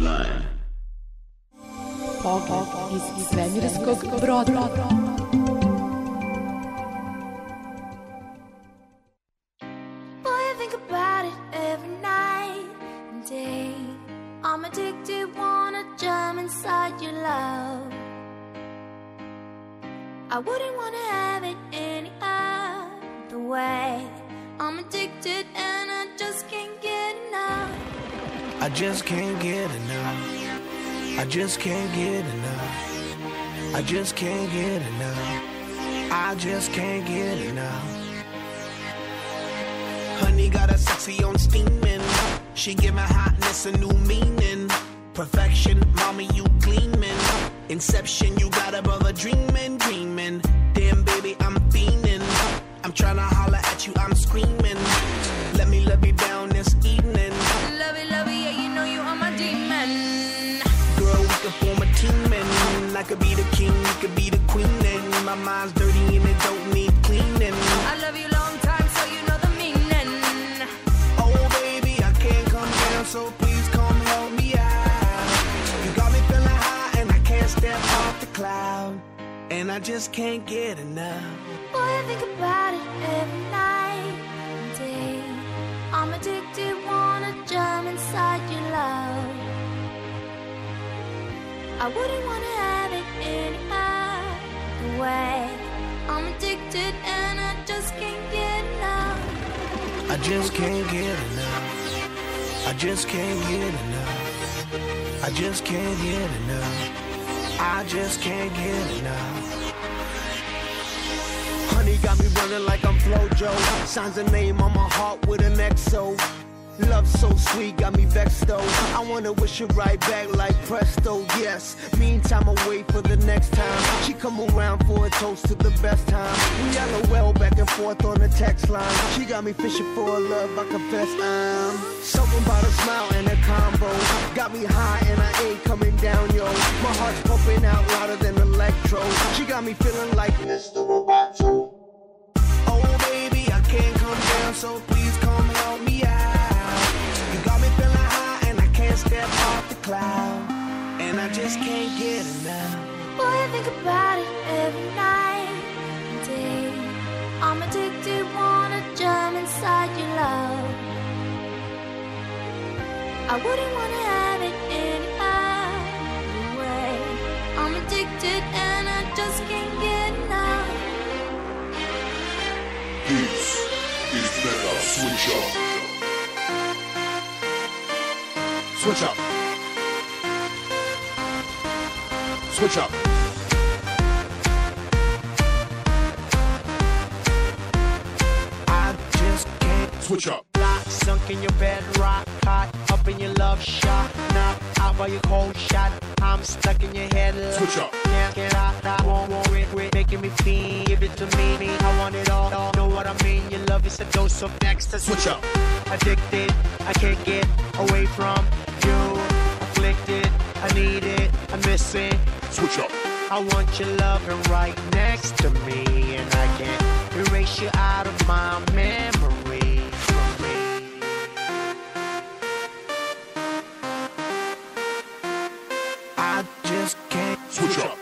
line. Pogled iz svemirskog broda. Boy, I think about it every night and day. I'm addicted, wanna jump inside your love. I wouldn't wanna have it any other way. I'm addicted and I just can't get enough. I just can't get enough. I just can't get enough. I just can't get enough. I just can't get enough. Honey got her sexy on steaming. She give my hotness a new meaning. Perfection, mommy, you gleaming. Inception, you got a brother dreaming, dreaming. Damn, baby, I'm fiending. I'm tryna holler at you, I'm screaming. Let me love you down this evening. Love it, love it, yeah, you know you are my demon. Girl, we can form a team and I could be the king, you could be the queen. And my mind's dirty and it don't need cleaning. I love you long time, so you know the meaning. Oh, baby, I can't come down, so please come help me out. You got me feeling high and I can't step off the cloud. And I just can't get enough. Boy, I think about it every night and day. I'm addicted, wanna jump inside your love. I wouldn't wanna have it any other way. I'm addicted and I just can't get enough. I just can't get enough. I just can't get enough. I just can't get enough. I just can't get enough. Honey got me running like I'm Flojo. Signs a name on my heart with an X O. Love so sweet, got me vexed though. I wanna wish it right back like presto, yes. Meantime, I wait for the next time. She come around for a toast to the best time. We LOL back and forth on the text line. She got me fishing for a love, I confess I'm something about a smile and a combo. Got me high and I ain't coming down, yo. My heart's pumping out louder than electro. She got me feeling like Mister Roboto. Oh baby, I can't come down, so please come help me out. Step off the cloud, and I just can't get enough. Boy, I think about it every night and day. I'm addicted, wanna jump inside your love. I wouldn't wanna have it any other way. I'm addicted and I just can't get enough. This is Mega Switch Up. Switch up. Switch up. I just can't switch up. Lock, sunk in your bed, rock hot, up in your love shot, knock out by your cold shot. I'm stuck in your head. Switch up. Can't get out, I won't want it, quit making me feel. Give it to me, I want it all. Know what I mean? Your love is a dose of next. Switch up. Addicted, I can't get away from you. Afflicted, I need it, I miss it. Switch up. I want your loving right next to me, and I can't erase you out of my memory. I just can't switch up.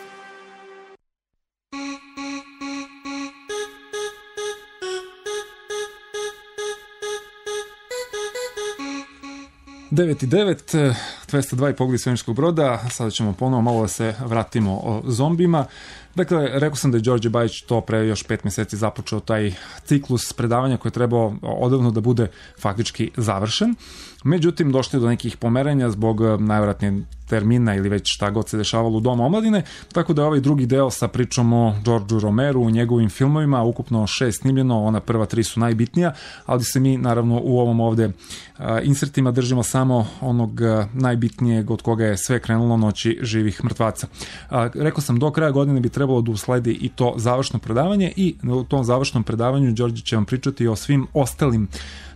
devet i devet, dvesta dva i Pogled iz svemirskog broda. Sada ćemo ponovo malo da se vratimo o zombima. Dakle, rekao sam da je Đorđe Bajić to pre još pet meseci započeo taj ciklus predavanja koji je trebao odavno da bude faktički završen. Međutim, došlo je do nekih pomeranja zbog najvjerojatnije termina ili već šta god se dešavalo u Domu omladine, tako da je ovaj drugi deo sa pričom o Georgeu Romeru, u njegovim filmovima, ukupno šest snimljeno, ona prva tri su najbitnija, ali se mi naravno u ovom ovde uh, insertima držimo samo onog uh, najbitnijeg od koga je sve krenulo, Noći živih mrtvaca. Uh, rekao sam, do kraja godine bi trebalo da usledi i to završno predavanje i u tom završnom predavanju Đorđe će vam pričati o svim ostalim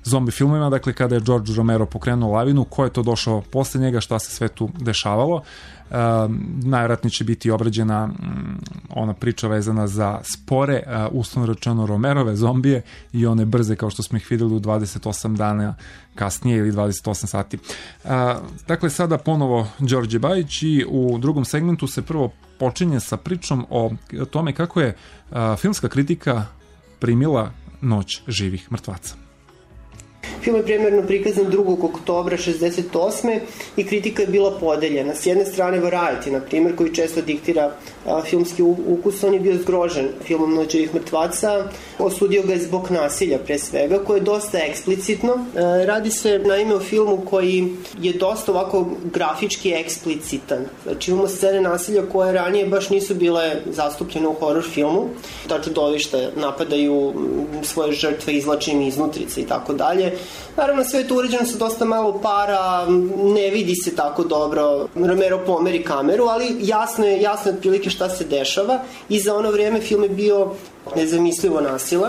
zombi filmovima, dakle kada je George Romero pokrenuo lavinu, ko je to došao posle njega, šta se sve tu dešavalo. Uh, najvjerojatnije će biti obrađena um, ona priča vezana za spore, uh, uslovno rečeno Romerove zombije i one brze kao što smo ih videli u dvadeset osam dana kasnije ili dvadeset osam sati. Uh, dakle, sada ponovo Đorđe Bajić i u drugom segmentu se prvo počinje sa pričom o tome kako je uh, filmska kritika primila Noć živih mrtvaca. Film je premjerno prikazan drugog oktobra šezdeset osme i kritika je bila podeljena. S jedne strane Variety, na primjer, koji često diktira a, filmski ukus, on je bio zgrožen filmom Noć živih mrtvaca, osudio ga je zbog nasilja pre svega, koje je dosta eksplicitno. E, radi se naime o filmu koji je dosta ovako grafički eksplicitan. Znači imamo scene nasilja koje ranije baš nisu bile zastupljene u horor filmu. Ta čudovišta napadaju svoje žrtve, izlače im iznutrice i tako dalje. Naravno, sve je to uređeno sa dosta malo para, ne vidi se tako dobro, Romero pomeri kameru, ali jasno je, jasno je otprilike šta se dešava i za ono vrijeme film je bio nezamislivo nasilan.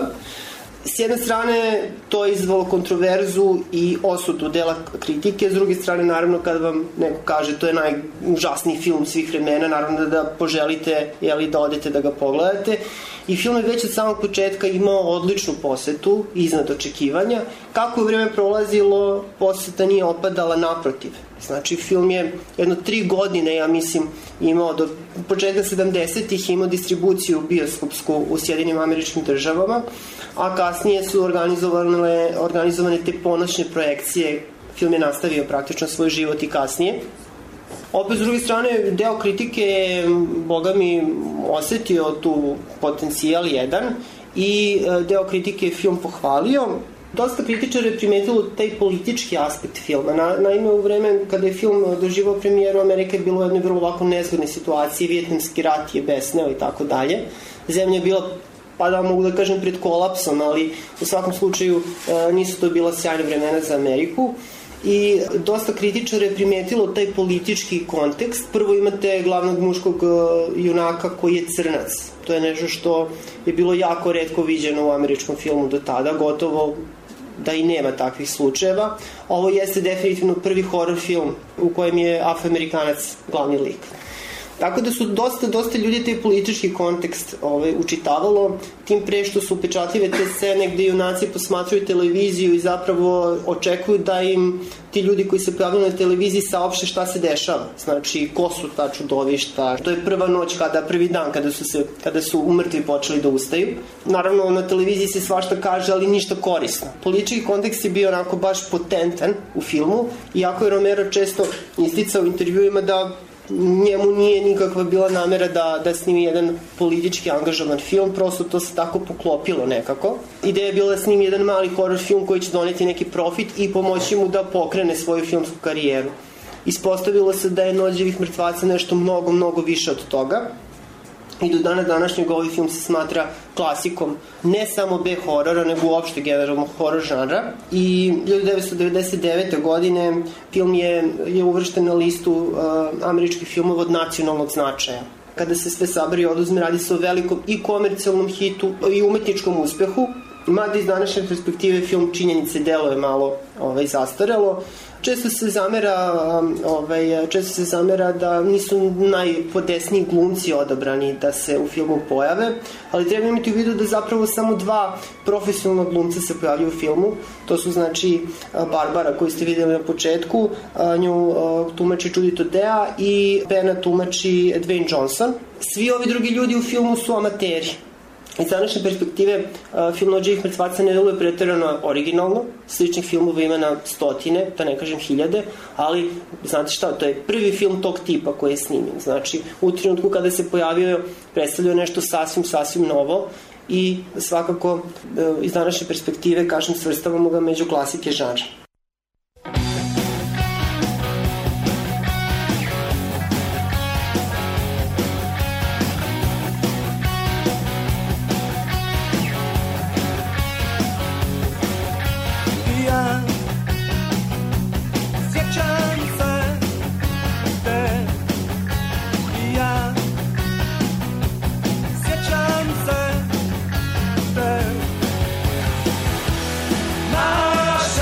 S jedne strane, to je izvalo kontroverzu i osudu dela kritike, s druge strane, naravno, kada vam neko kaže to je najužasniji film svih vremena, naravno da, da poželite, jeli, da odete da ga pogledate. I film je već od samog početka imao odličnu posetu, iznad očekivanja. Kako je vrijeme prolazilo, poseta nije opadala, naprotiv. Znači, film je jedno tri godine, ja mislim, imao do početka sedamdesetih imao distribuciju bioskopsku u Sjedinim Američkim Državama, a kasnije su organizovane, organizovane te ponoćne projekcije. Film je nastavio praktično svoj život i kasnije. Opet, s druge strane, deo kritike je, boga mi, osetio tu potencijal jedan i deo kritike je film pohvalio. Dosta kritičara je primetilo taj politički aspekt filma. Na, naime, u vreme kada je film doživao premijeru, Amerika je bilo u jednoj vrlo ovako nezgodne situacije, Vijetnamski rat je besneo i tako dalje. Zemlja je bila, pa da mogu da kažem, pred kolapsom, ali u svakom slučaju nisu to bila sjajna vremena za Ameriku. I dosta kritičara je primetilo taj politički kontekst. Prvo imate glavnog muškog junaka koji je crnac. To je nešto što je bilo jako retko viđeno u američkom filmu do tada, gotovo da i nema takvih slučajeva. Ovo jeste definitivno prvi horror film u kojem je Afroamerikanac glavni lik. Tako da su dosta, dosta ljudi taj politički kontekst ovaj, učitavalo, tim pre što su upečatljive te scene gde junaci posmatruju televiziju i zapravo očekuju da im ti ljudi koji se pojavljaju na televiziji saopšte šta se dešava. Znači, ko su ta čudovišta, to je prva noć, kada, prvi dan kada su, se, kada su umrtvi počeli da ustaju. Naravno, na televiziji se svašta kaže, ali ništa korisno. Politički kontekst je bio onako baš potentan u filmu, iako je Romero često isticao u intervjuima da njemu nije nikakva bila namera da, da snimi jedan politički angažovan film, prosto to se tako poklopilo nekako. Ideja je bila da snimi jedan mali horror film koji će doneti neki profit i pomoći mu da pokrene svoju filmsku karijeru. Ispostavilo se da je Noć živih mrtvaca nešto mnogo, mnogo više od toga. I do dana današnjeg ovaj film se smatra klasikom ne samo B-horora, nego uopšte generalno horor žanra. I hiljadu devetsto devedeset devete. godine film je, je uvršten na listu uh, američkih filmova od nacionalnog značaja. Kada se sve sabere i oduzme, radi se o velikom i komercijalnom hitu i umetničkom uspehu. Mada iz današnje perspektive film činjenice deluje malo ovaj, zastarelo. Često se zamera ovaj, često se zamera da nisu najpodesniji glumci odabrani da se u filmu pojave, ali treba imati u vidu da zapravo samo dva profesionalna glumca se pojavljaju u filmu. To su znači Barbara koju ste vidjeli na početku, nju tumači Judy Todea i Bena tumači Dwayne Johnson. Svi ovi drugi ljudi u filmu su amateri. Iz današnje perspektive, film Noć živih mrtvaca ne deluje pretjerano originalno, sličnih filmova ima na stotine, da ne kažem hiljade, ali znate šta, to je prvi film tog tipa koji je snimljen. Znači, u trenutku kada se pojavio, predstavljao nešto sasvim, sasvim novo i svakako iz današnje perspektive, kažem, svrstavamo ga među klasike žanra. Naš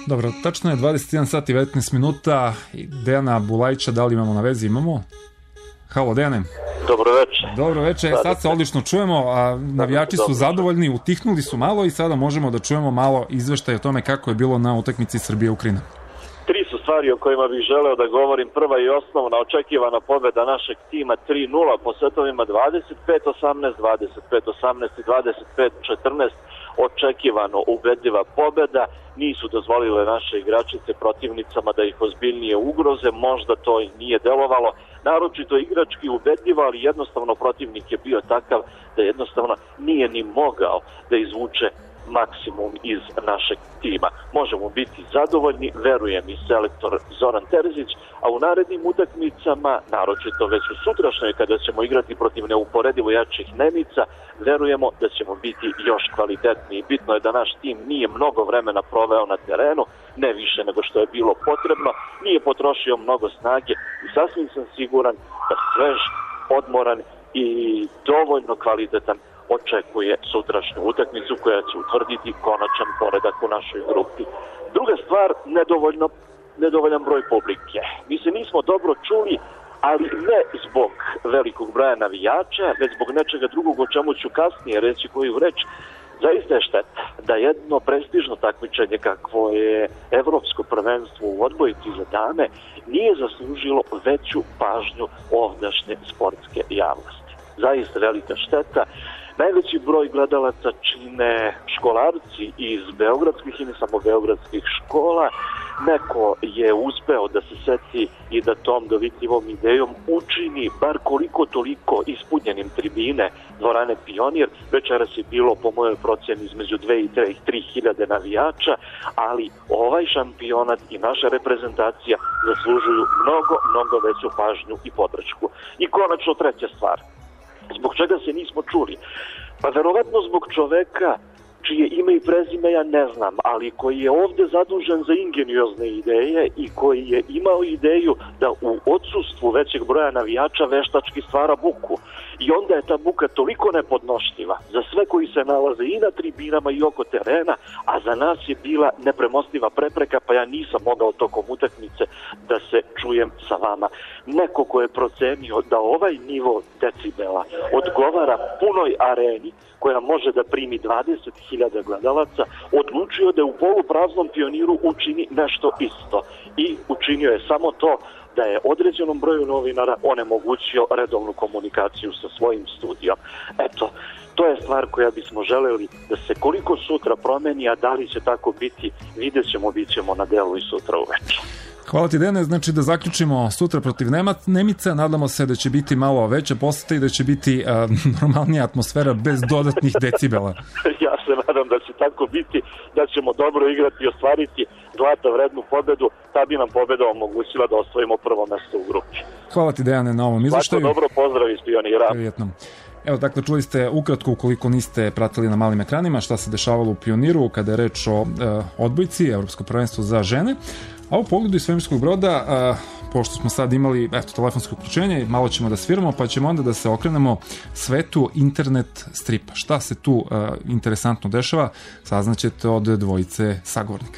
Dobro, tačno je dvadeset jedan sat i devetnaest minuta. Dejana Bulajića, da li imamo na vezi? Imamo? Halo, Dejane. Dobro večer. Dobro večer, sad se odlično čujemo, a navijači su zadovoljni, utihnuli su malo i sada možemo da čujemo malo izveštaj o tome kako je bilo na utakmici Srbija-Ukrajina. Tri su stvari o kojima bih želeo da govorim. Prva i osnovna očekivana pobeda našeg tima tri nula po setovima dvadeset pet osamnaest, dvadeset pet osamnaest i dvadeset pet četrnaest. Očekivano ubedljiva pobeda, nisu dozvolile naše igračice protivnicama da ih ozbiljnije ugroze, možda to i nije delovalo, naročito igrački ubedljivo, ali jednostavno protivnik je bio takav da jednostavno nije ni mogao da izvuče maksimum iz našeg tima. Možemo biti zadovoljni, verujem i selektor Zoran Terzić, a u narednim utakmicama, naročito već u sutrašnjoj kada ćemo igrati protiv neuporedivo jačih Nemica, verujemo da ćemo biti još kvalitetniji. Bitno je da naš tim nije mnogo vremena proveo na terenu, ne više nego što je bilo potrebno, nije potrošio mnogo snage i sasvim sam siguran da svež, odmoran i dovoljno kvalitetan očekuje sutrašnju utakmicu koja će utvrditi konačan poredak u našoj grupi. Druga stvar, nedovoljno, nedovoljan broj publike. Mi se nismo dobro čuli, ali ne zbog velikog broja navijača, već zbog nečega drugog o čemu ću kasnije reći koju reč. Zaista je šteta da jedno prestižno takmičenje kakvo je evropsko prvenstvo u odbojci za dame nije zaslužilo veću pažnju ovdašnje sportske javnosti. Zaista velika šteta. Najveći broj gledalaca čine školarci iz beogradskih i ne samo beogradskih škola. Neko je uspeo da se seti i da tom dovitljivom idejom učini bar koliko toliko ispunjenim tribine dvorane Pionir. Večeras je bilo po mojoj procjeni između dve i tri hiljade navijača, ali ovaj šampionat i naša reprezentacija zaslužuju mnogo, mnogo veću pažnju i podršku. I konačno treća stvar. Zbog čega se nismo čuli? Pa verovatno zbog čoveka čije ime i prezime ja ne znam, ali koji je ovde zadužen za ingeniozne ideje i koji je imao ideju da u odsustvu većeg broja navijača veštački stvara buku. I onda je ta buka toliko nepodnošljiva za sve koji se nalaze i na tribinama i oko terena, a za nas je bila nepremostiva prepreka, pa ja nisam mogao tokom utakmice da se čujem sa vama. Neko ko je procenio da ovaj nivo decibela odgovara punoj areni koja može da primi dvadeset hiljada gledalaca, odlučio da u polupraznom Pioniru učini nešto isto. I učinio je samo to da je određenom broju novinara onemogućio redovnu komunikaciju sa svojim studijom. Eto, to je stvar koja bismo želeli da se koliko sutra promeni, a da li će tako biti, vidjet ćemo, bit ćemo na delu i sutra uveče. Hvala ti, Dene, znači da zaključimo sutra protiv Nemica, nadamo se da će biti malo veća poseta i da će biti uh, normalnija atmosfera bez dodatnih decibela. Ja se nadam da će tako biti, da ćemo dobro igrati i ostvariti zlata vrednu pobedu, ta bi nam pobeda omogućila da osvojimo prvo mesto u grupi. Hvala ti, Dejane, na ovom izveštaju. Svako dobro, pozdrav iz Pionira. Prijetno. Evo, dakle, čuli ste ukratko, ukoliko niste pratili na malim ekranima, šta se dešavalo u Pioniru kada je reč o uh, odbojci, Evropsko prvenstvo za žene. A u pogledu iz svemirskog broda, a, pošto smo sad imali eto, telefonsko uključenje, malo ćemo da sviramo, pa ćemo onda da se okrenemo svetu internet stripa. Šta se tu a, interesantno dešava, saznaćete od dvojice sagovornika.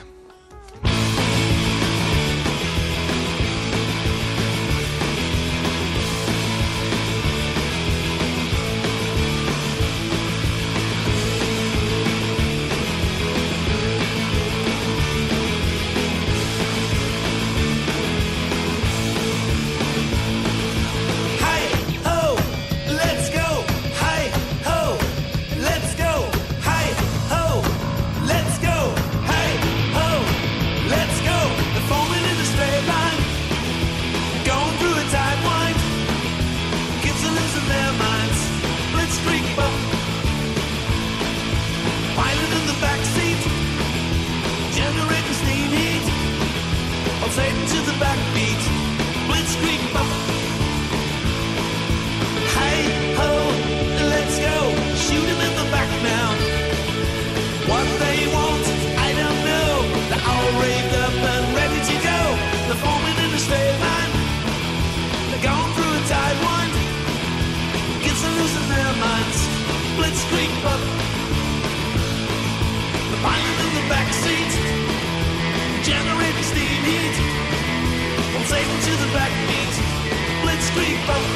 generating steam heat. We'll take them to the backbeat. Blitzkrieg bump.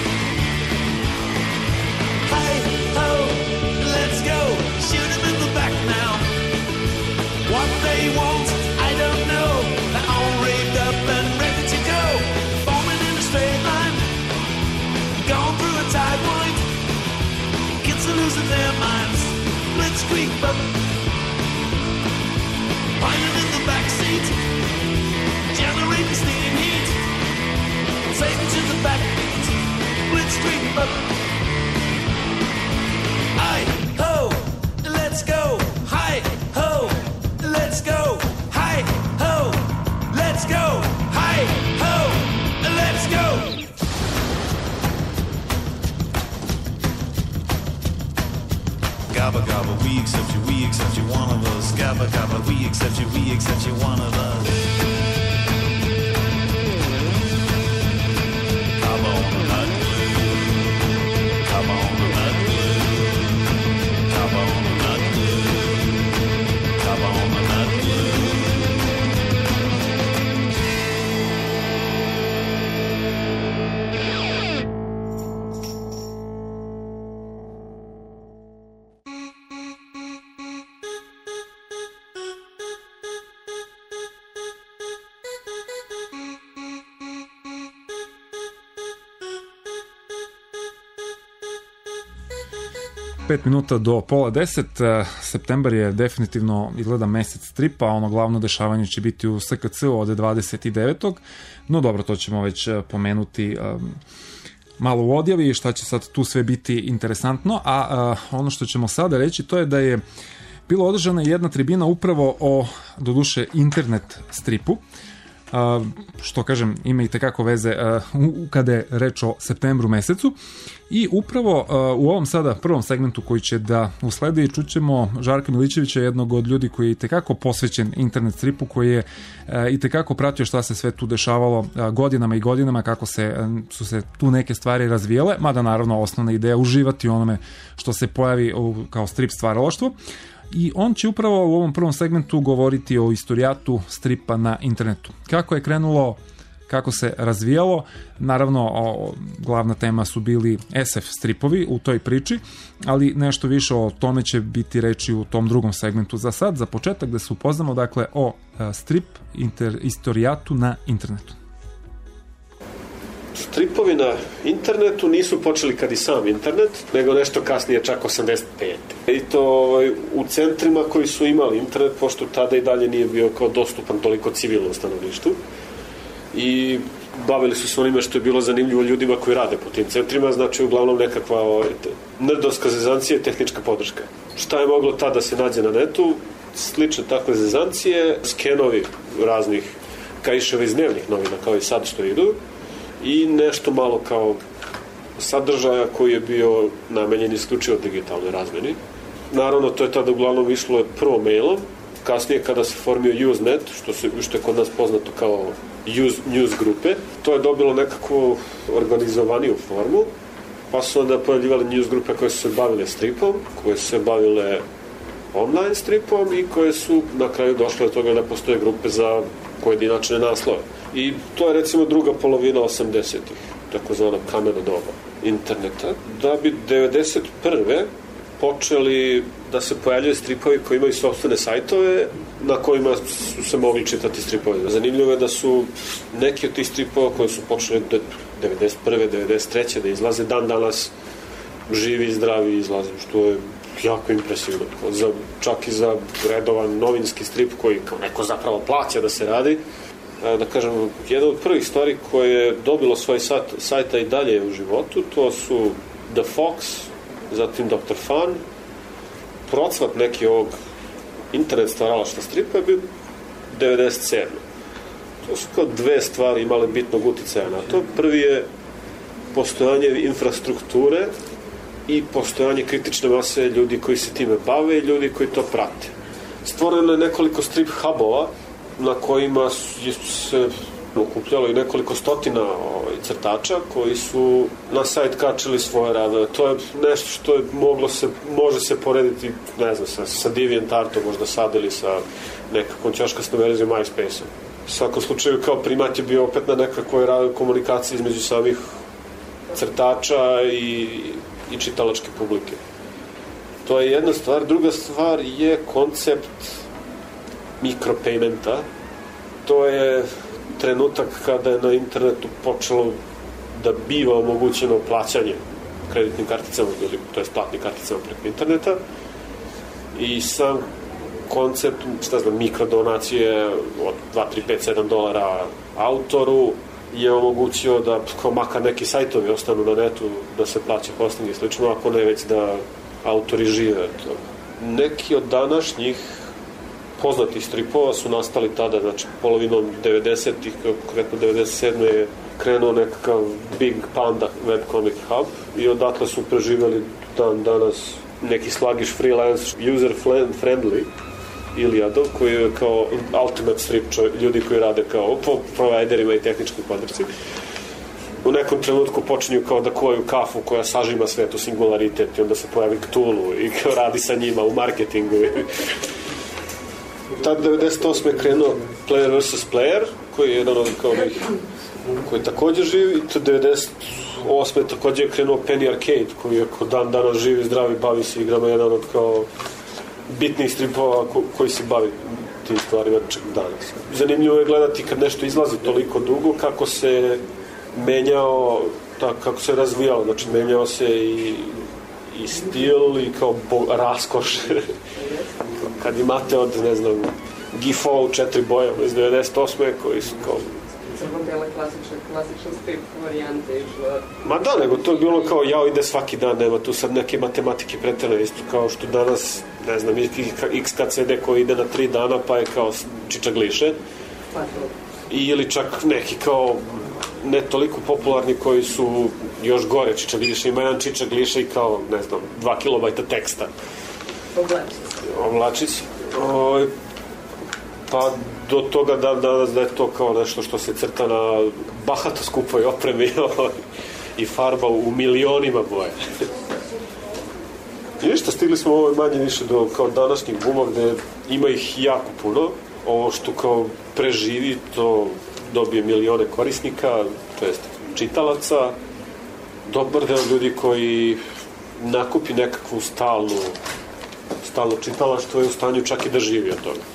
Hi ho, let's go. Shoot them in the back now. What they want, I don't know. They're all raved up and ready to go. Forming in a straight line, going through a tide point. Kids are losing their minds. Blitzkrieg bump. Lying in the backseat, generating steam heat. Take them to the backbeat. Blitzkrieg bump. Hi ho, let's go. Hi ho, let's go. Hi ho, let's go. Hi ho, let's go. Gabba gabba, we accept you, we accept you, one of us. Gabba gabba, we accept you, we accept you, one of us. Come on, nut glue. Come on, nut glue. Come on, nut glue. Come on, nut glue. pet minuta do pola deset, septembar je definitivno izgleda mesec stripa, ono glavno dešavanje će biti u S K C-u od dvadeset devetog No dobro, to ćemo već pomenuti um, malo u odjavi šta će sad tu sve biti interesantno, a uh, ono što ćemo sada reći to je da je bila održana jedna tribina upravo o, doduše, internet stripu. Uh, što kažem, ima i tekako veze uh, kada je reč o septembru mesecu i upravo uh, u ovom sada prvom segmentu koji će da usledi čućemo Žarka Milićevića, jednog od ljudi koji je i tekako posvećen internet stripu, koji je uh, i tekako pratio šta se sve tu dešavalo uh, godinama i godinama, kako se, uh, su se tu neke stvari razvijele, mada naravno osnovna ideja uživati u onome što se pojavi u, kao strip stvaralaštvo. I on će upravo u ovom prvom segmentu govoriti o istorijatu stripa na internetu. Kako je krenulo, kako se razvijalo, naravno o, glavna tema su bili S F stripovi u toj priči, ali nešto više o tome će biti reči u tom drugom segmentu. Za sad, za početak da se upoznamo dakle o strip inter, istorijatu na internetu. Stripovi na internetu nisu počeli kad i sam internet, nego nešto kasnije, čak osamdeset pete I to ovaj, u centrima koji su imali internet, pošto tada i dalje nije bio kao dostupan toliko civilnom stanovništvu. I bavili su se onime što je bilo zanimljivo ljudima koji rade po tim centrima, znači uglavnom nekakva ovaj, nerdovska zezancija i tehnička podrška. Šta je moglo tada da se nađe na netu? Slične takve zezancije, skenovi raznih kaiševa iz dnevnih novina, kao i sad što idu, i nešto malo kao sadržaja koji je bio namenjen isključivo digitalnoj razmeni. Naravno, to je tada uglavnom išlo prvo mailom, kasnije kada se formio Usenet, što, se, što je kod nas poznato kao use, news grupe, to je dobilo nekakvu organizovaniju formu, pa su onda pojavljivali news grupe koje su se bavile stripom, koje su se bavile online stripom i koje su na kraju došle od toga da postoje grupe za pojedinačne naslove. I to je recimo druga polovina osamdesetih, takozvana kamena doba interneta, da bi devedeset prve počeli da se pojavljaju stripovi koji imaju sopstvene sajtove na kojima su se mogli čitati stripovi. Zanimljivo je da su neki od tih stripova koji su počeli devedeset prve devedeset treće da izlaze dan danas živi i zdravi izlaze, što je jako impresivno. Za, čak i za redovan novinski strip koji kao neko zapravo plaća da se radi. Da kažem, jedna od prvih stvari koje je dobilo svoj sajt, sajta i dalje u životu, to su The Fox, zatim doktor Fan. Procvat neki ovog internet stvaralaštva stripa je bio devedeset sedme To su kao dve stvari imale bitnog uticaja na to. Prvi je postojanje infrastrukture i postojanje kritične mase ljudi koji se time bave i ljudi koji to prate. Stvoreno je nekoliko strip hubova na kojima se okupljalo i nekoliko stotina ovaj, crtača koji su na sajt kačili svoje radove. To je nešto što je moglo se, može se porediti, ne znam, sa, sa DeviantArtom možda sad ili sa nekakvom ćoškastom verzijom MySpace-a. U svakom slučaju kao primat je bio opet na nekakvoj komunikaciji između samih crtača i, i čitalačke publike. To je jedna stvar. Druga stvar je koncept mikropaymenta. To je trenutak kada je na internetu počelo da biva omogućeno plaćanje kreditnim karticama ili to je platnim karticama preko interneta i sam koncept, šta znam, mikrodonacije od dva, tri, pet, sedam dolara autoru je omogućio da kao makar neki sajtovi ostanu na netu da se plaća hosting i slično, ako ne već da autori žive. Neki od današnjih poznatih stripova su nastali tada, znači polovinom devedesetih, konkretno devedeset sedme je krenuo nekakav Big Panda webcomic hub i odatle su preživjeli dan danas neki slagiš freelance user friendly Iliadov, koji je kao ultimate strip čovjek, ljudi koji rade kao po providerima i tehničkoj podršci. U nekom trenutku počinju kao da kuvaju kafu koja sažima svetu singularitet i onda se pojavi Cthulhu i kao radi sa njima u marketingu. Tad devedeset osme je krenuo Player versus. Player, koji je jedan od kao ovih koji također živi, i to devedeset osme također je krenuo Penny Arcade, koji je kao dan danas živi, zdravi, bavi se igrama, jedan od kao bitnih stripova ko, koji se bavi tim stvarima čak danas. Zanimljivo je gledati kad nešto izlazi toliko dugo, kako se menjao, tak, kako se razvijalo, znači menjao se i, i stil i kao bo, raskoš. Kad imate od, ne znam, Gifo u četiri boje iz devedeset osme koji su kao crno-bele klasične, klasične strip varijante išla. Ma da, nego to je bilo kao jao ide svaki dan, nema tu sad neke matematike pretjerane, isto kao što danas, ne znam, X K C D koji ide na tri dana pa je kao čičagliše. Pa to. I ili čak neki kao ne toliko popularni koji su još gore čičagliše, ima jedan čičagliše i kao, ne znam, dva kilobajta teksta. Oblačić. Oblačić. O, pa do toga da, da, da je to kao nešto što se crta na bahato skupoj opremi i farba u milionima boje. I ništa, stigli smo ovo manje više do kao današnjih buma gde ima ih jako puno. Ovo što kao preživi, to dobije milione korisnika, to jest čitalaca. Dobar deo ljudi koji nakupi nekakvu stalnu stalno čitalaštvo je u stanju čak i da živi od toga.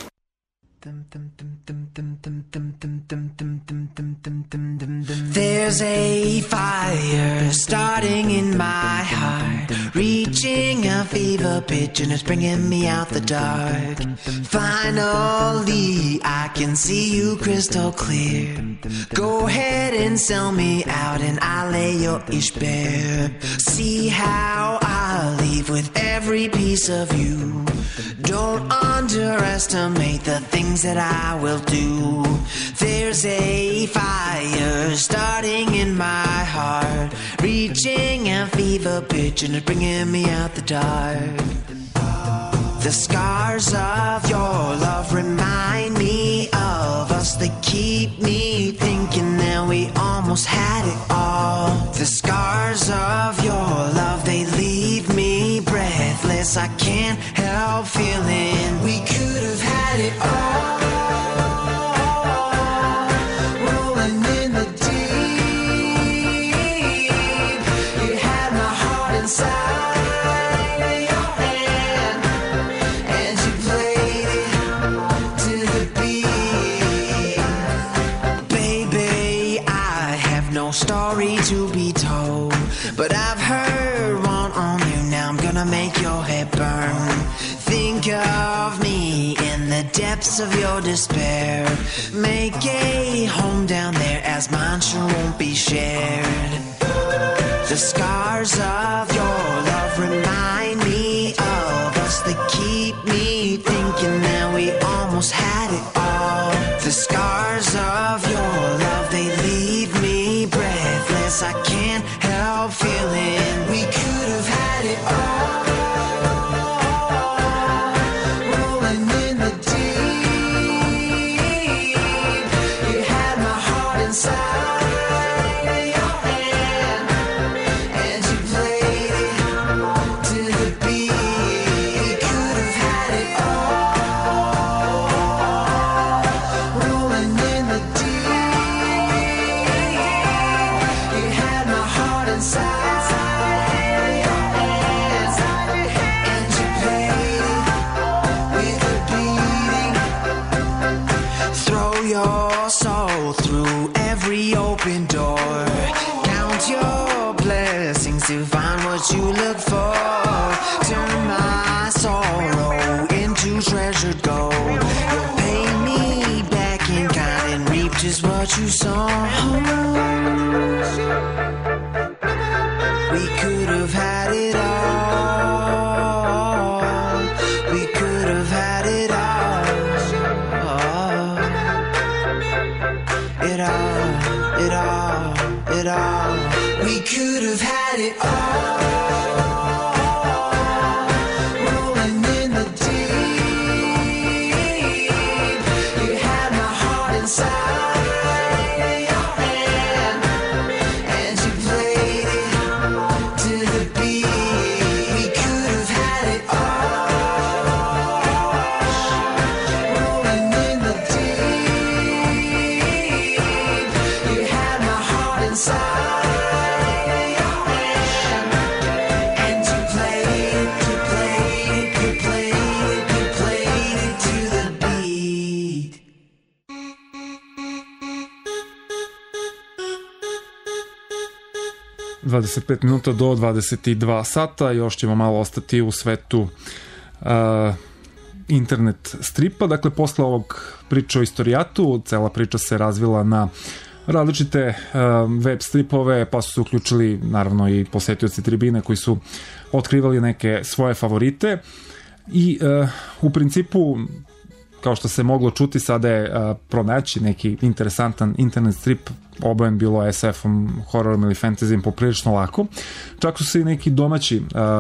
There's a fire starting in my heart, reaching a fever pitch and it's bringing me out the dark. Finally, I can see you crystal clear. Go ahead and sell me out and I'll lay your ish bare. See how I leave with every piece of you. Don't underestimate the things that I will do. There's a fire starting in my heart, reaching a fever pitch and it's bringing me out the dark. The scars of your love remind me of us. They keep me thinking that we almost had it all. The scars of your love, they leave me breathless. I can't help feeling we could have had it all. Rolling in the deep, you had my heart inside. Story to be told, but I've heard one on you. Now I'm gonna make your head burn. Think of me in the depths of your despair. Make a home down there, as mine sure won't be shared. The scars of your love remind me of us. They keep me thinking that we almost had it all. The scars of your love, they leave me breathless. I can't help feeling we could have had it all. Rolling in the deep, you had my heart your soul through every open door. Count your blessings to find what you look for. Turn my sorrow into treasured gold. You'll pay me back in kind and reap just what you sow. We could have had it all. We could have had it all. It all, it all, it all. We could have had it all. Rolling in the deep. You had my heart inside your hand, and you played it to the beat. We could have had it all. Rolling in the deep. You had my heart inside your hand, and you played it, you played it, you played it, you played it to the beat. dvadeset pet minuta do dvadeset dva sata, još ćemo malo ostati u svetu uh, internet stripa. Dakle, posle ovog priče o istorijatu, cela priča se razvila na različite uh, web stripove, pa su se uključili naravno i posetioci tribine koji su otkrivali neke svoje favorite i uh, u principu, kao što se moglo čuti, sada je uh, pronaći neki interesantan internet strip obojen bilo es ef-om, hororom ili fantasyjem poprilično lako. Čak su se i neki domaći, uh,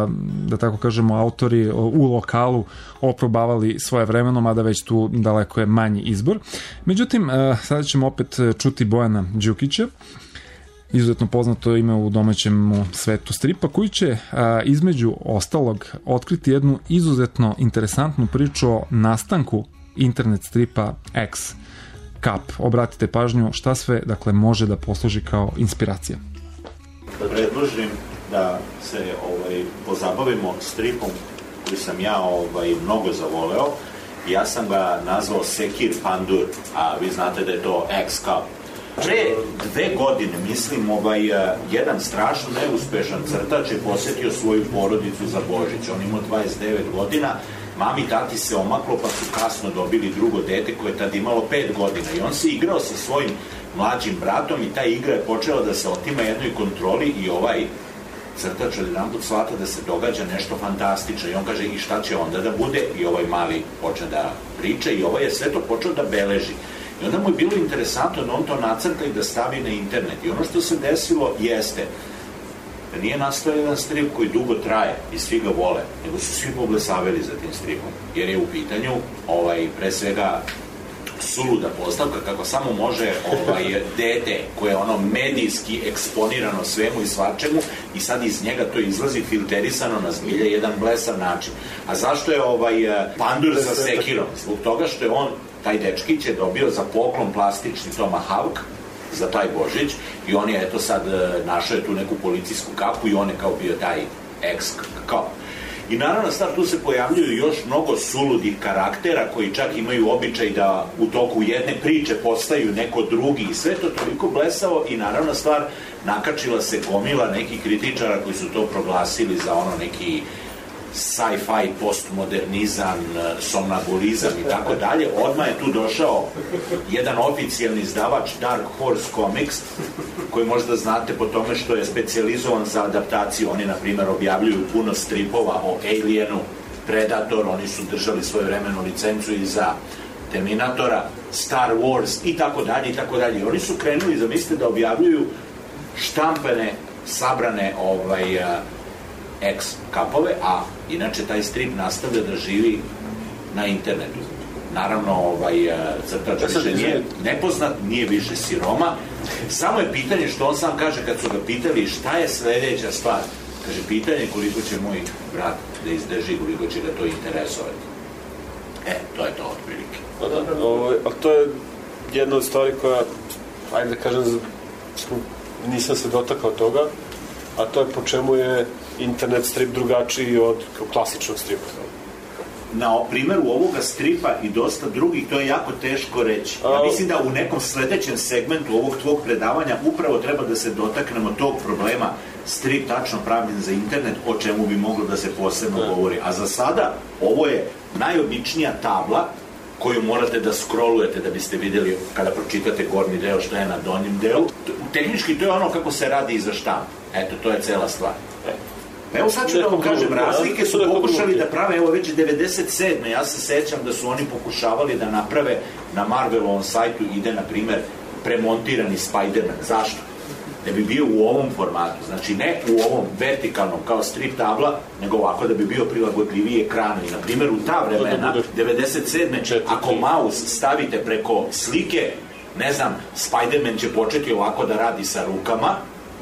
da tako kažemo, autori u lokalu oprobavali svoje vremeno, mada već tu daleko je manji izbor. Međutim, uh, sada ćemo opet čuti Bojana Đukića, izuzetno poznato ime u domaćem svetu stripa, koji će a, između ostalog otkriti jednu izuzetno interesantnu priču o nastanku internet stripa X Cup. Obratite pažnju šta sve, dakle, može da posluži kao inspiracija. Predložim da se ovaj, pozabavimo stripom koji sam ja ovaj, mnogo zavoleo. Ja sam ga nazvao Sekir Pandur, a vi znate da je to X Cup. Pre dve godine, mislim, ovaj, jedan strašno neuspešan crtač je posetio svoju porodicu za Božić. On imao dvadeset devet godina, mami i tati se omaklo pa su kasno dobili drugo dete koje je tad imalo pet godina. I on se igrao sa svojim mlađim bratom i ta igra je počela da se otima jednoj kontroli i ovaj crtač od jedan put shvata da se događa nešto fantastično. I on kaže, i šta će onda da bude? I ovaj mali počne da priča i ovaj je sve to počeo da beleži. I onda mu je bilo interesantno da on to nacrta i da stavi na internet. I ono što se desilo jeste da nije nastao jedan strip koji dugo traje i svi ga vole, nego su svi poblesavili za tim stripom. Jer je u pitanju, ovaj, pre svega, suluda postavka kako samo može ovaj, dete koje je ono medijski eksponirano svemu i svačemu i sad iz njega to izlazi filterisano na zbilja jedan blesav način. A zašto je ovaj Pandur sa sekirom? Zbog toga što je on, taj dečkić je dobio za poklon plastični tomahawk za taj Božić i on je eto sad našao tu neku policijsku kapu i on je kao bio taj ex-kap. I naravno stvar, tu se pojavljuju još mnogo suludih karaktera koji čak imaju običaj da u toku jedne priče postaju neko drugi i sve to toliko blesavo i naravno stvar, nakačila se gomila nekih kritičara koji su to proglasili za ono neki sci-fi, postmodernizam, somnambulizam i tako dalje. Odmah je tu došao jedan oficijalni izdavač Dark Horse Comics, koji možda znate po tome što je specijalizovan za adaptaciju. Oni, na primjer, objavljuju puno stripova o Alienu, Predator, oni su držali svoju vremenu licencu i za Terminatora, Star Wars i tako dalje i tako dalje. Oni su krenuli, zamislite, da objavljuju štampane, sabrane ovaj, X kapove, a inače taj strip nastavlja da živi na internetu. Naravno, ovaj, crtač više nije nepoznat, nije više siroma. Samo je pitanje što on sam kaže kad su ga pitali šta je sledeća stvar. Kaže, pitanje koliko će moj brat da izdrži, koliko će ga to interesovati. E, to je to otprilike. Pa da, ovaj, a to je jedna od stvari koja, ajde da kažem, nisam se dotakao toga, a to je po čemu je internet strip drugačiji od klasičnog stripa. na primjeru ovoga stripa i dosta drugih, to je jako teško reći. Ja mislim da u nekom sledećem segmentu ovog tvog predavanja upravo treba da se dotaknemo tog problema strip tačno pravljen za internet, o čemu bi moglo da se posebno govori. A za sada, ovo je najobičnija tabla koju morate da scrollujete da biste vidjeli kada pročitate gornji deo što je na donjem delu. Tehnički to je ono kako se radi iza štampa. Eto, to je cela stvar. Evo sad ću da vam kažem, razlike su pokušali da prave, evo već devedeset sedme ja se sećam da su oni pokušavali da naprave na Marvelovom sajtu ide, na primer, premontirani Spider-Man. Zašto? Da bi bio u ovom formatu, znači ne u ovom vertikalnom kao strip tabla, nego ovako da bi bio prilagodljiviji ekranu. I na primjer u ta vremena, devedeset sedme ako mouse stavite preko slike, ne znam, Spider-Man će početi ovako da radi sa rukama,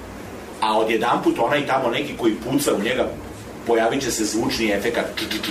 a odjedanput onaj tamo neki koji puca u njega, pojavit će se zvučni efekat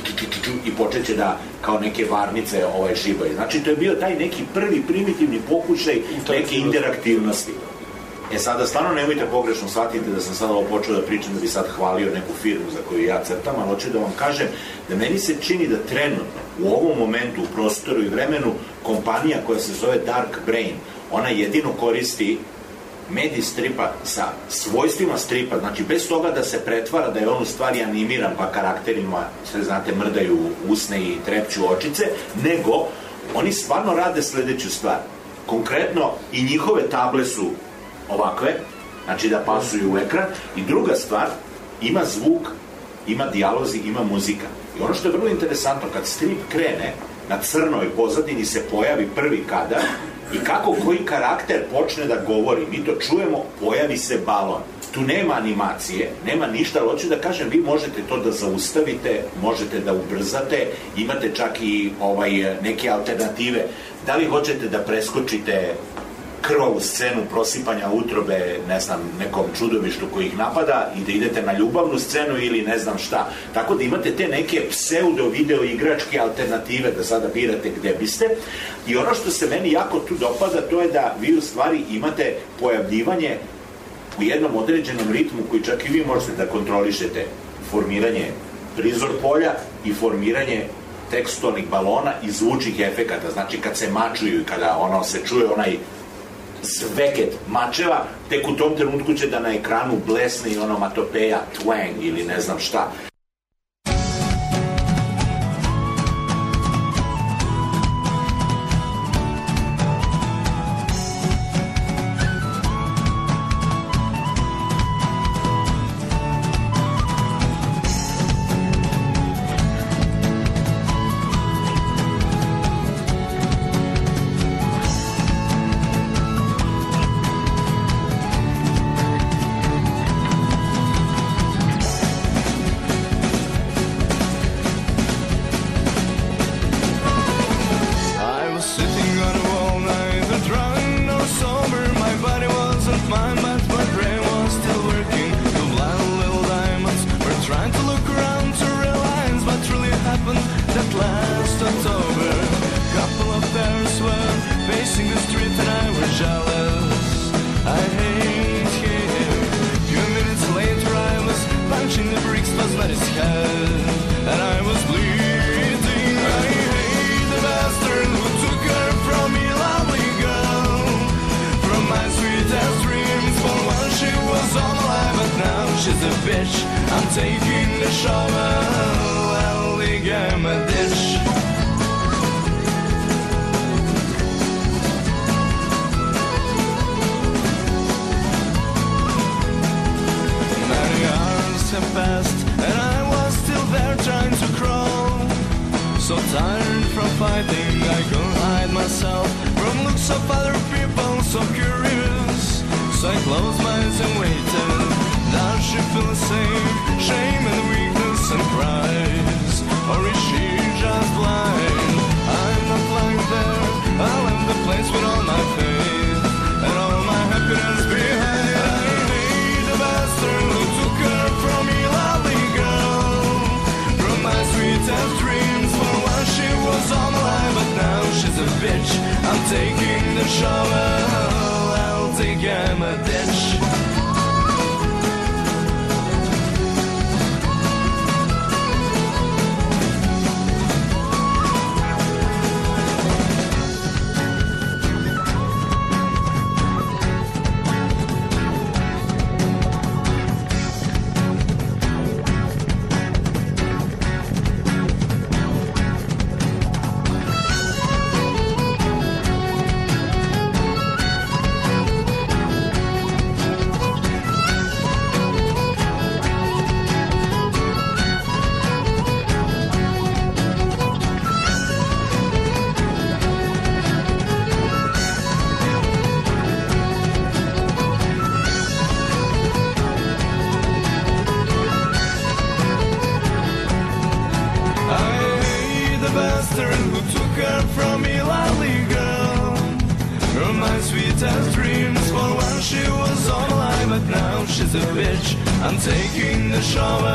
i počet će da kao neke varnice ovaj šibaju. Znači to je bio taj neki prvi primitivni pokušaj neke interaktivnosti. E sada, stvarno nemojte pogrešno shvatiti da sam sad ovo počeo da pričam da bi sad hvalio neku firmu za koju ja crtam, ali hoću da vam kažem da meni se čini da trenutno u ovom momentu, u prostoru i vremenu, kompanija koja se zove Dark Brain, ona jedino koristi medij stripa sa svojstvima stripa, znači bez toga da se pretvara da je on u stvari animiran pa karakterima, sve znate, mrdaju usne i trepću očice, nego oni stvarno rade sledeću stvar. Konkretno i njihove table su ovakve, znači da pasuju u ekran, i druga stvar, ima zvuk, ima dijalozi, ima muzika. I ono što je vrlo interesantno, kad strip krene, na crnoj pozadini se pojavi prvi kadar i kako koji karakter počne da govori, mi to čujemo, pojavi se balon. Tu nema animacije, nema ništa, ali hoću da kažem, vi možete to da zaustavite, možete da ubrzate, imate čak i ovaj, neke alternative. Da li hoćete da preskočite krvavu scenu prosipanja utrobe, ne znam, nekom čudovištu koji ih napada i da idete na ljubavnu scenu ili ne znam šta. Tako da imate te neke pseudo video igračke alternative da sada birate gde biste. I ono što se meni jako tu dopada, to je da vi u stvari imate pojavljivanje u jednom određenom ritmu koji čak i vi možete da kontrolišete. Formiranje prizor polja i formiranje tekstualnih balona i zvučnih efekata. Znači kad se mačuju i kada ono se čuje onaj zveket mačeva, tek u tom trenutku će da na ekranu blesne i onomatopeja twang ili ne znam šta. from my sweetest dreams. For when she was all alive, but now she's a bitch. I'm taking the shower.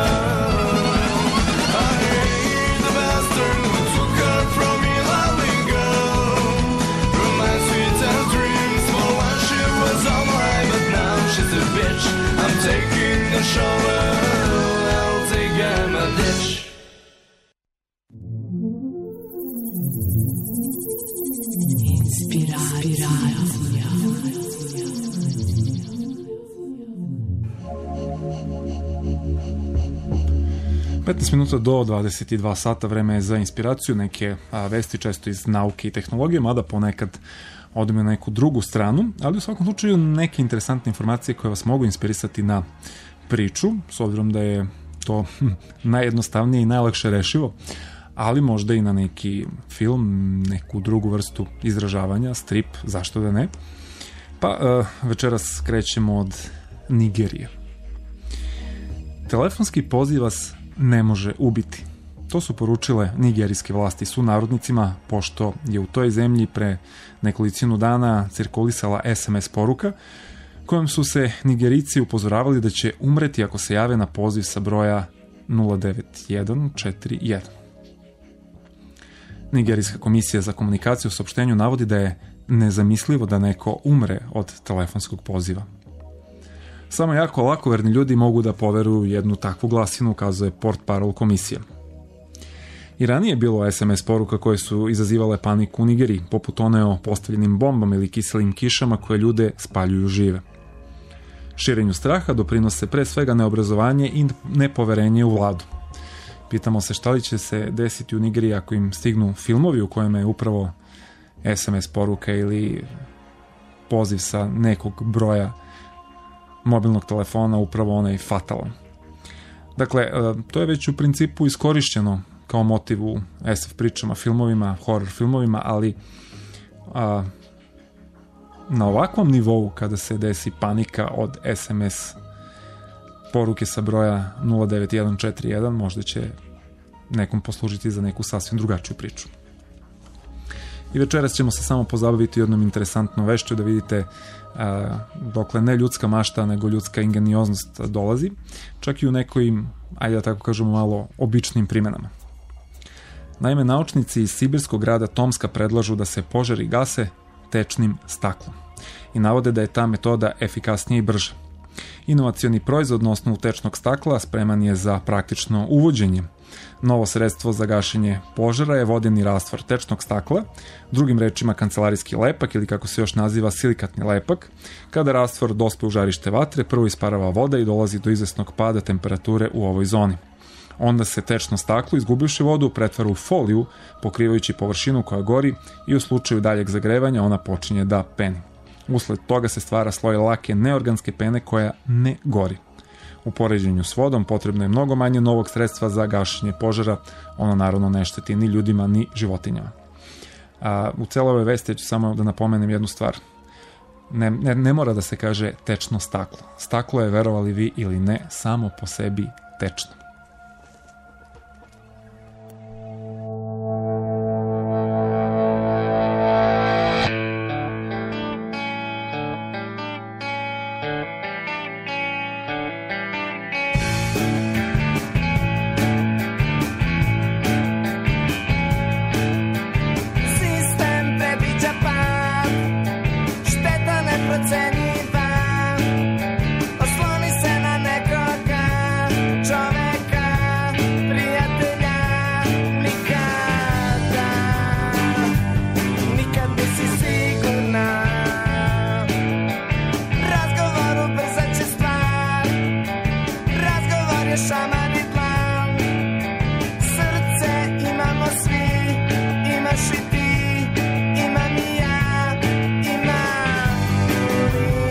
I hate the bastard who took her from me, lovely girl. From my sweetest dreams. For when she was all alive, but now she's a bitch. I'm taking the shower. I'll take him a ditch. petnaest minuta do dvadeset dva sata, vreme je za inspiraciju, neke a, vesti često iz nauke i tehnologije, mada ponekad odemo na neku drugu stranu, ali u svakom slučaju neke interesantne informacije koje vas mogu inspirisati na priču, s obzirom da je to hm, najjednostavnije i najlakše rešivo, ali možda i na neki film, neku drugu vrstu izražavanja, strip, zašto da ne. Pa a, večeras krećemo od Nigerije. Telefonski poziv vas ne može ubiti. To su poručile nigerijske vlasti sunarodnicima, pošto je u toj zemlji pre nekolicinu dana cirkulisala es em es poruka kojom su se Nigerici upozoravali da će umreti ako se jave na poziv sa broja nula devet jedan četiri jedan. Nigerijska komisija za komunikaciju u saopštenju navodi da je nezamislivo da neko umre od telefonskog poziva. Samo jako lakoverni ljudi mogu da poveruju jednu takvu glasinu, kazuje portparol komisije. I ranije je bilo es em es poruka koje su izazivale paniku u Nigeriji, poput one o postavljenim bombama ili kiselim kišama koje ljude spaljuju žive. Širenju straha doprinose pre svega neobrazovanje i nepoverenje u vladu. Pitamo se šta li će se desiti u Nigeriji ako im stignu filmovi u kojima je upravo es em es poruka ili poziv sa nekog broja mobilnog telefona upravo onaj fatalan. Dakle, to je već u principu iskorišćeno kao motiv u es ef pričama, filmovima, horror filmovima, ali a, na ovakvom nivou kada se desi panika od es em es poruke sa broja nula devet jedan četiri jedan, možda će nekom poslužiti za neku sasvim drugačiju priču. I večeras ćemo se samo pozabaviti jednom interesantnom vešću da vidite a, dokle ne ljudska mašta, nego ljudska ingenioznost dolazi, čak i u nekojim, ajde da tako kažemo, malo običnim primenama. Naime, naučnici iz sibirskog grada Tomska predlažu da se požari gase tečnim staklom i navode da je ta metoda efikasnija i brža. Inovacioni proizvod na osnovu tečnog stakla spreman je za praktično uvođenje. Novo sredstvo za gašenje požara je vodeni rastvor tečnog stakla, drugim rečima kancelarijski lepak ili kako se još naziva silikatni lepak. Kada rastvor dospe u žarište vatre, prvo isparava voda i dolazi do izvesnog pada temperature u ovoj zoni. Onda se tečno staklo, izgubivši vodu, pretvara u foliju, pokrivajući površinu koja gori i u slučaju daljeg zagrevanja ona počinje da peni. Usled toga se stvara sloj lake neorganske pene koja ne gori. U poređenju s vodom potrebno je mnogo manje novog sredstva za gašenje požara, ono naravno ne šteti ni ljudima ni životinjama. A, u celoj ovoj vesti ću samo da napomenem jednu stvar. Ne, ne, ne mora da se kaže tečno staklo. Staklo je, verovali vi ili ne, samo po sebi tečno. Imaš i ti, imam i ja, ima ljudi.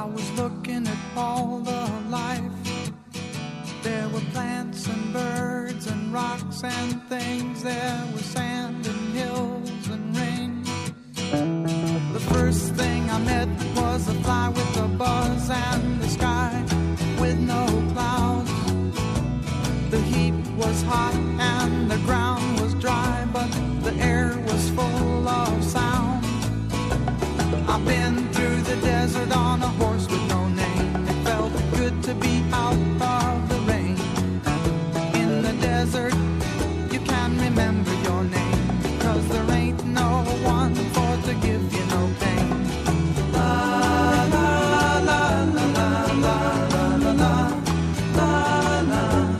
I was looking at all the life. There were plants and birds and rocks and things. There was sand and hills and rain. The first thing I met was a fly with a buzz and the sky with no clouds. The heat was hot and the ground was dry, but the air was full of sound. I've been through the desert on a horse with no name. It felt good to be out of the rain. In the desert, you can remember your name, because there ain't no one for to give you no pain. La la la la la la la la la la.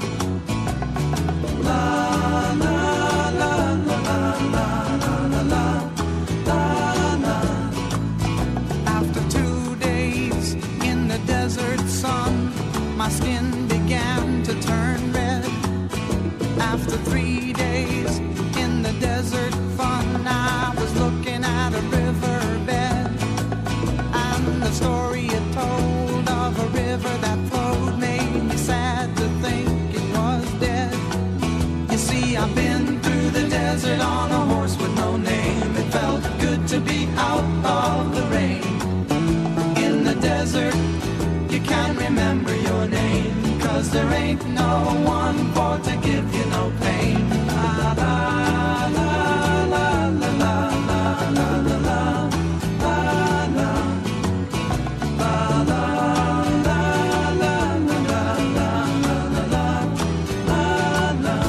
La la la la la la la la la. After two days in the desert sun, my skin began to turn red. After three days in the desert fun, I was looking at a riverbed, and the story it told of a river that flowed made me sad to think it was dead. You see, I've been through the desert on a horse with no name. It felt good to be out of the rain. In the desert, you can't remember your name, 'cause there ain't no one for to give you no pain. La la la la la la la la la la la la la la la la la la la.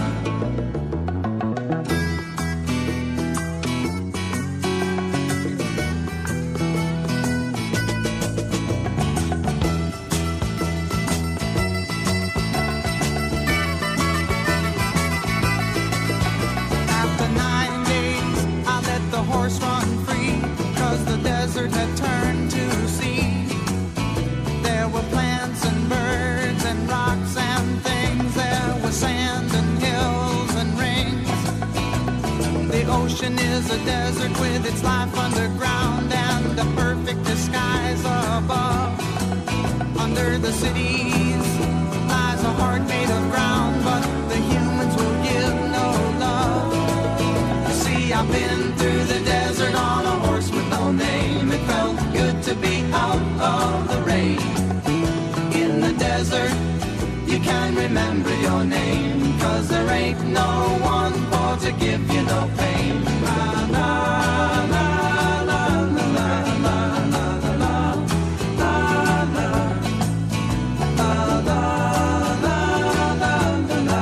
After nine days, I let the horse run free, 'cause the desert had turned to sea. There were plants and birds and rocks and things. There was sand and hills and rings. The ocean is a desert with its life underground and a perfect disguise above. Under the cities lies a heart made of ground, but the humans will give no love. You see, I've been through the desert on a horse with no name. It felt good to be out of the rain. In the desert, you can remember your name, 'cause there ain't no one for to give you no pain. La la la la la la la la la la la la la la la la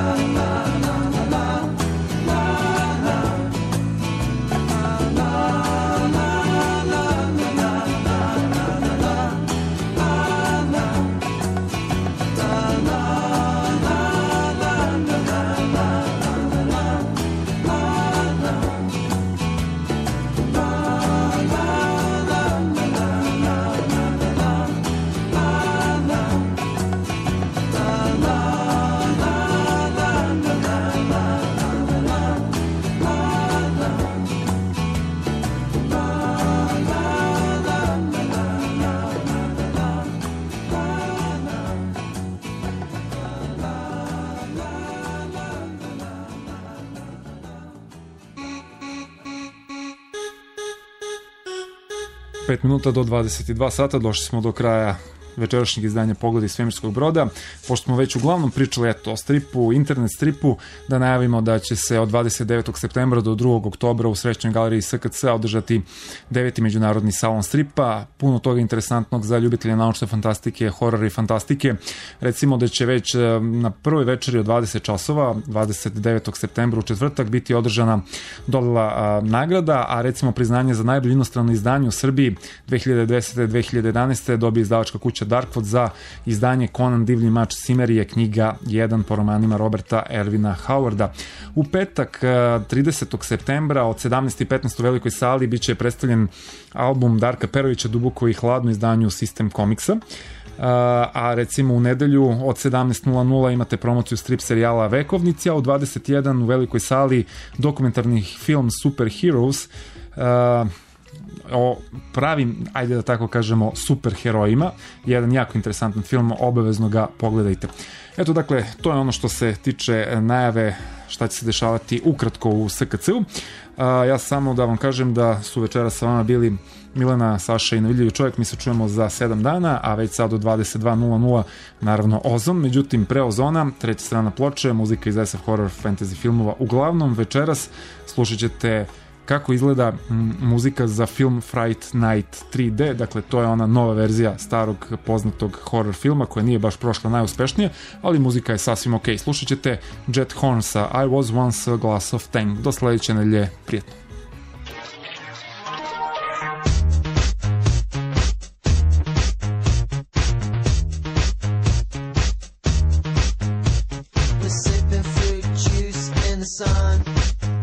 pet minuta do dvadeset dva sata, došli smo do kraja večerašnjeg izdanja Pogleda iz svemirskog broda. Pošto smo već uglavnom pričali eto, o stripu, internet stripu, da najavimo da će se od dvadeset devetog septembra do drugog oktobra u Srećnoj galeriji S K C održati deveti međunarodni salon stripa. Puno toga interesantnog za ljubitelje naučne fantastike, horora i fantastike. Recimo da će već na prvoj večeri od dvadeset časova, dvadeset devetog septembra u četvrtak, biti održana dodela nagrada, a recimo priznanje za najbolje inostrano izdanje u Srbiji dve hiljade desete do dve hiljade jedanaeste dobije izdavačka kuća Darkwood za izdanje Conan Divlji mač Cimerije, knjiga jedan po romanima Roberta Ervina Howarda. U petak, tridesetog septembra od sedamnaest i petnaest u Velikoj sali biće predstavljen album Darka Perovića Duboko i hladno izdanju System Comicsa. A recimo u nedelju od sedamnaest nula nula imate promociju strip serijala Vekovnici, a u dvadeset jedan u Velikoj sali dokumentarni film Super Heroes. o pravim, ajde da tako kažemo, superherojima. Jedan jako interesantan film, obavezno ga pogledajte. Eto, dakle, to je ono što se tiče najave šta će se dešavati ukratko u S K C-u. Ja samo da vam kažem da su večera sa vama bili Milena, Saša i Nevidljivi čovjek. Mi se čujemo za sedam dana, a već sad do dvadeset dva nula nula naravno Ozon. Međutim, pre Ozona, treća strana ploče, muzika iz S F horror fantasy filmova. Uglavnom, večeras slušat ćete kako izgleda m, muzika za film Fright Night tri D, dakle to je ona nova verzija starog poznatog horror filma koja nije baš prošla najuspešnije, ali muzika je sasvim ok. Slušat ćete Jet Horn sa I Was Once a Glass of Tang. Do sledeće nedelje, prijetno. We're sipping fruit juice in the sun.